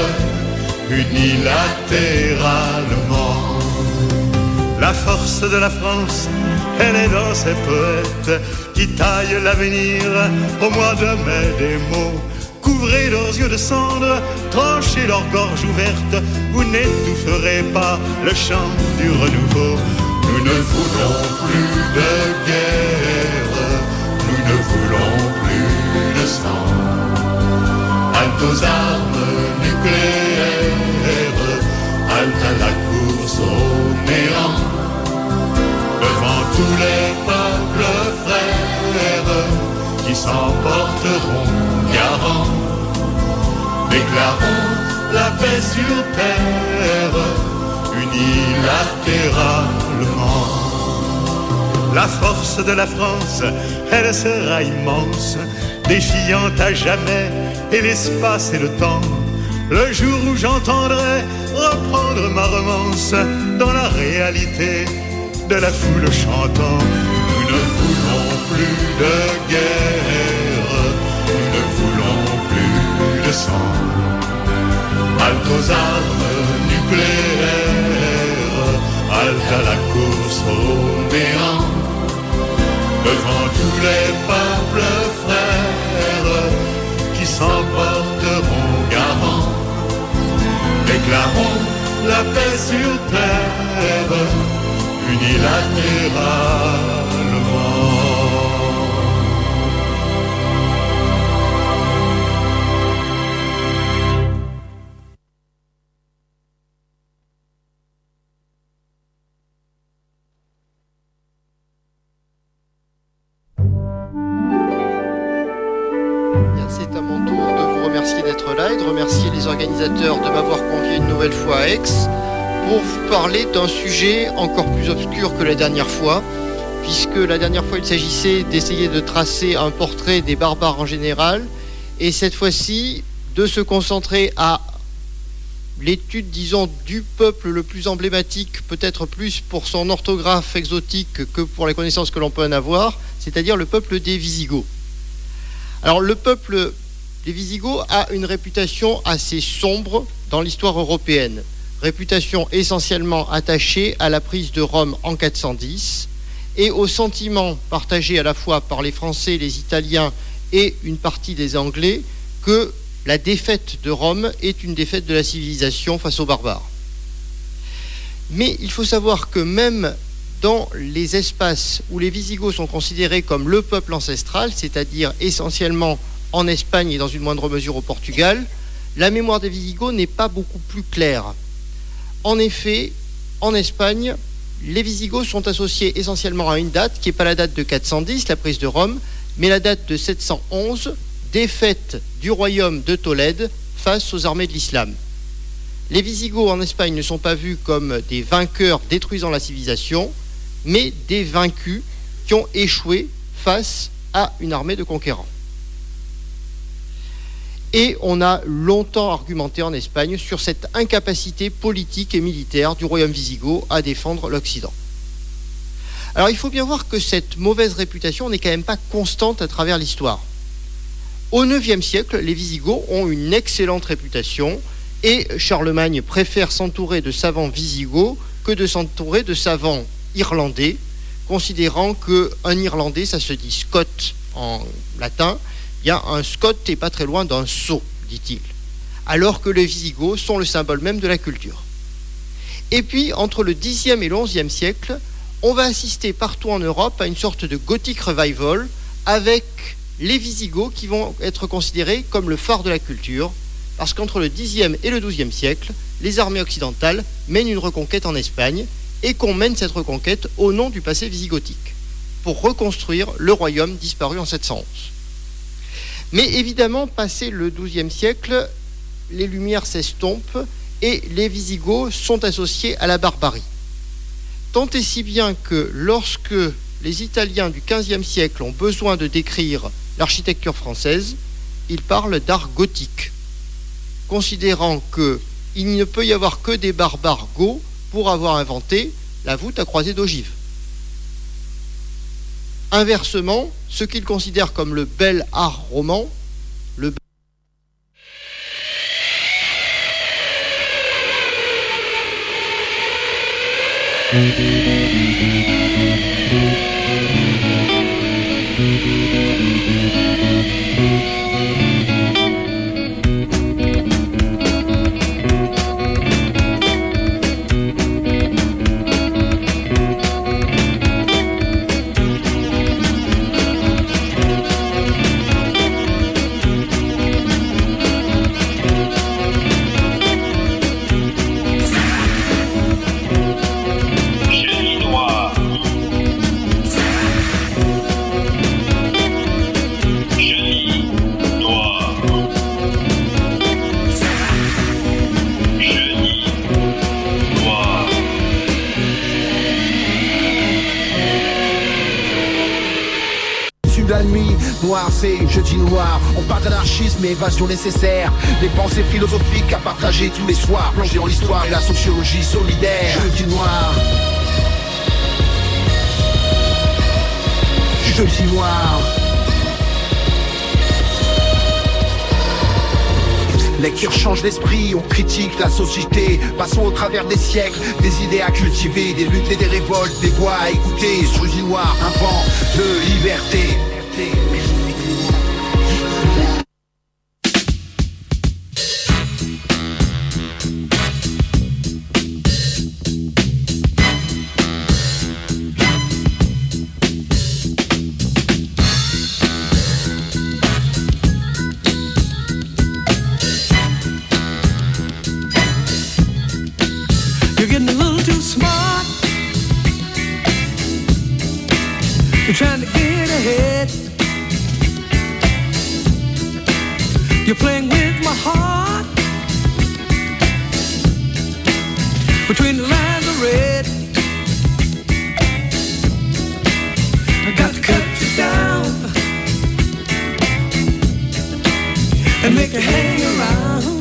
unilatéralement. La force de la France, elle est dans ses poètes qui taillent l'avenir au mois de mai des mots. Couvrez leurs yeux de cendre, tranchez leur gorge ouverte, vous n'étoufferez pas le chant du renouveau. Nous ne voulons plus de guerre, nous ne voulons plus de sang. Halte aux armes nucléaires, halte à la course au néant, devant tous les peuples frères qui s'emporteront garants. Déclarons la paix sur terre, unilatéralement. La force de la France, elle sera immense, défiant à jamais et l'espace et le temps. Le jour où j'entendrai reprendre ma romance dans la réalité de la foule chantant. Nous ne voulons plus de guerre, nous ne voulons plus de sang. Halte aux armes nucléaires, halte à la course au néant, devant tous les peuples frères qui s'emporteront garants. Déclarons la paix sur terre, unilatéralement. Thank you. C'est à mon tour de vous remercier d'être là et de remercier les organisateurs de m'avoir convié une nouvelle fois à Aix pour vous parler d'un sujet encore plus obscur que la dernière fois, puisque la dernière fois il s'agissait d'essayer de tracer un portrait des barbares en général, et cette fois-ci de se concentrer à l'étude, disons, du peuple le plus emblématique, peut-être plus pour son orthographe exotique que pour les connaissances que l'on peut en avoir, c'est-à-dire le peuple des Visigoths. Alors le peuple des Visigoths a une réputation assez sombre dans l'histoire européenne, réputation essentiellement attachée à la prise de Rome en quatre cent dix et au sentiment partagé à la fois par les Français, les Italiens et une partie des Anglais que la défaite de Rome est une défaite de la civilisation face aux barbares. Mais il faut savoir que même dans les espaces où les Visigoths sont considérés comme le peuple ancestral, c'est-à-dire essentiellement en Espagne et dans une moindre mesure au Portugal, la mémoire des Visigoths n'est pas beaucoup plus claire. En effet, en Espagne, les Visigoths sont associés essentiellement à une date qui n'est pas la date de quatre cent dix, la prise de Rome, mais la date de sept cent onze, défaite du royaume de Tolède face aux armées de l'islam. Les Visigoths en Espagne ne sont pas vus comme des vainqueurs détruisant la civilisation, mais des vaincus qui ont échoué face à une armée de conquérants. Et on a longtemps argumenté en Espagne sur cette incapacité politique et militaire du royaume wisigoth à défendre l'Occident. Alors il faut bien voir que cette mauvaise réputation n'est quand même pas constante à travers l'histoire. Au neuvième siècle, les Visigoths ont une excellente réputation et Charlemagne préfère s'entourer de savants visigoths que de s'entourer de savants irlandais, considérant qu'un Irlandais, ça se dit Scot en latin, bien un Scot n'est pas très loin d'un sot, dit-il, alors que les Visigoths sont le symbole même de la culture. Et puis, entre le dixième et l'onzième siècle, on va assister partout en Europe à une sorte de Gothic Revival avec les Visigoths qui vont être considérés comme le phare de la culture, parce qu'entre le dixième et le douzième siècle, les armées occidentales mènent une reconquête en Espagne et qu'on mène cette reconquête au nom du passé visigothique, pour reconstruire le royaume disparu en sept cent onze. Mais évidemment, passé le douzième siècle, les Lumières s'estompent et les Visigoths sont associés à la barbarie. Tant et si bien que lorsque les Italiens du quinzième siècle ont besoin de décrire l'architecture française, ils parlent d'art gothique, considérant qu'il ne peut y avoir que des barbares goths pour avoir inventé la voûte à croisée d'ogive. Inversement, ce qu'ils considèrent comme le bel art roman, le Noir, c'est jeudi noir. On parle d'anarchisme et évasion nécessaire. Des pensées philosophiques à partager tous les soirs. Plongés dans l'histoire et la sociologie solidaire. Jeudi noir. Jeudi noir. Lecture change l'esprit, on critique la société. Passons au travers des siècles, des idées à cultiver, des luttes et des révoltes, des voix à écouter. Jeudi noir, un vent de liberté. You're getting a little too smart. You're trying to get ahead. You're playing with my heart. Between the lines of red, I got to cut you down and make you hang around.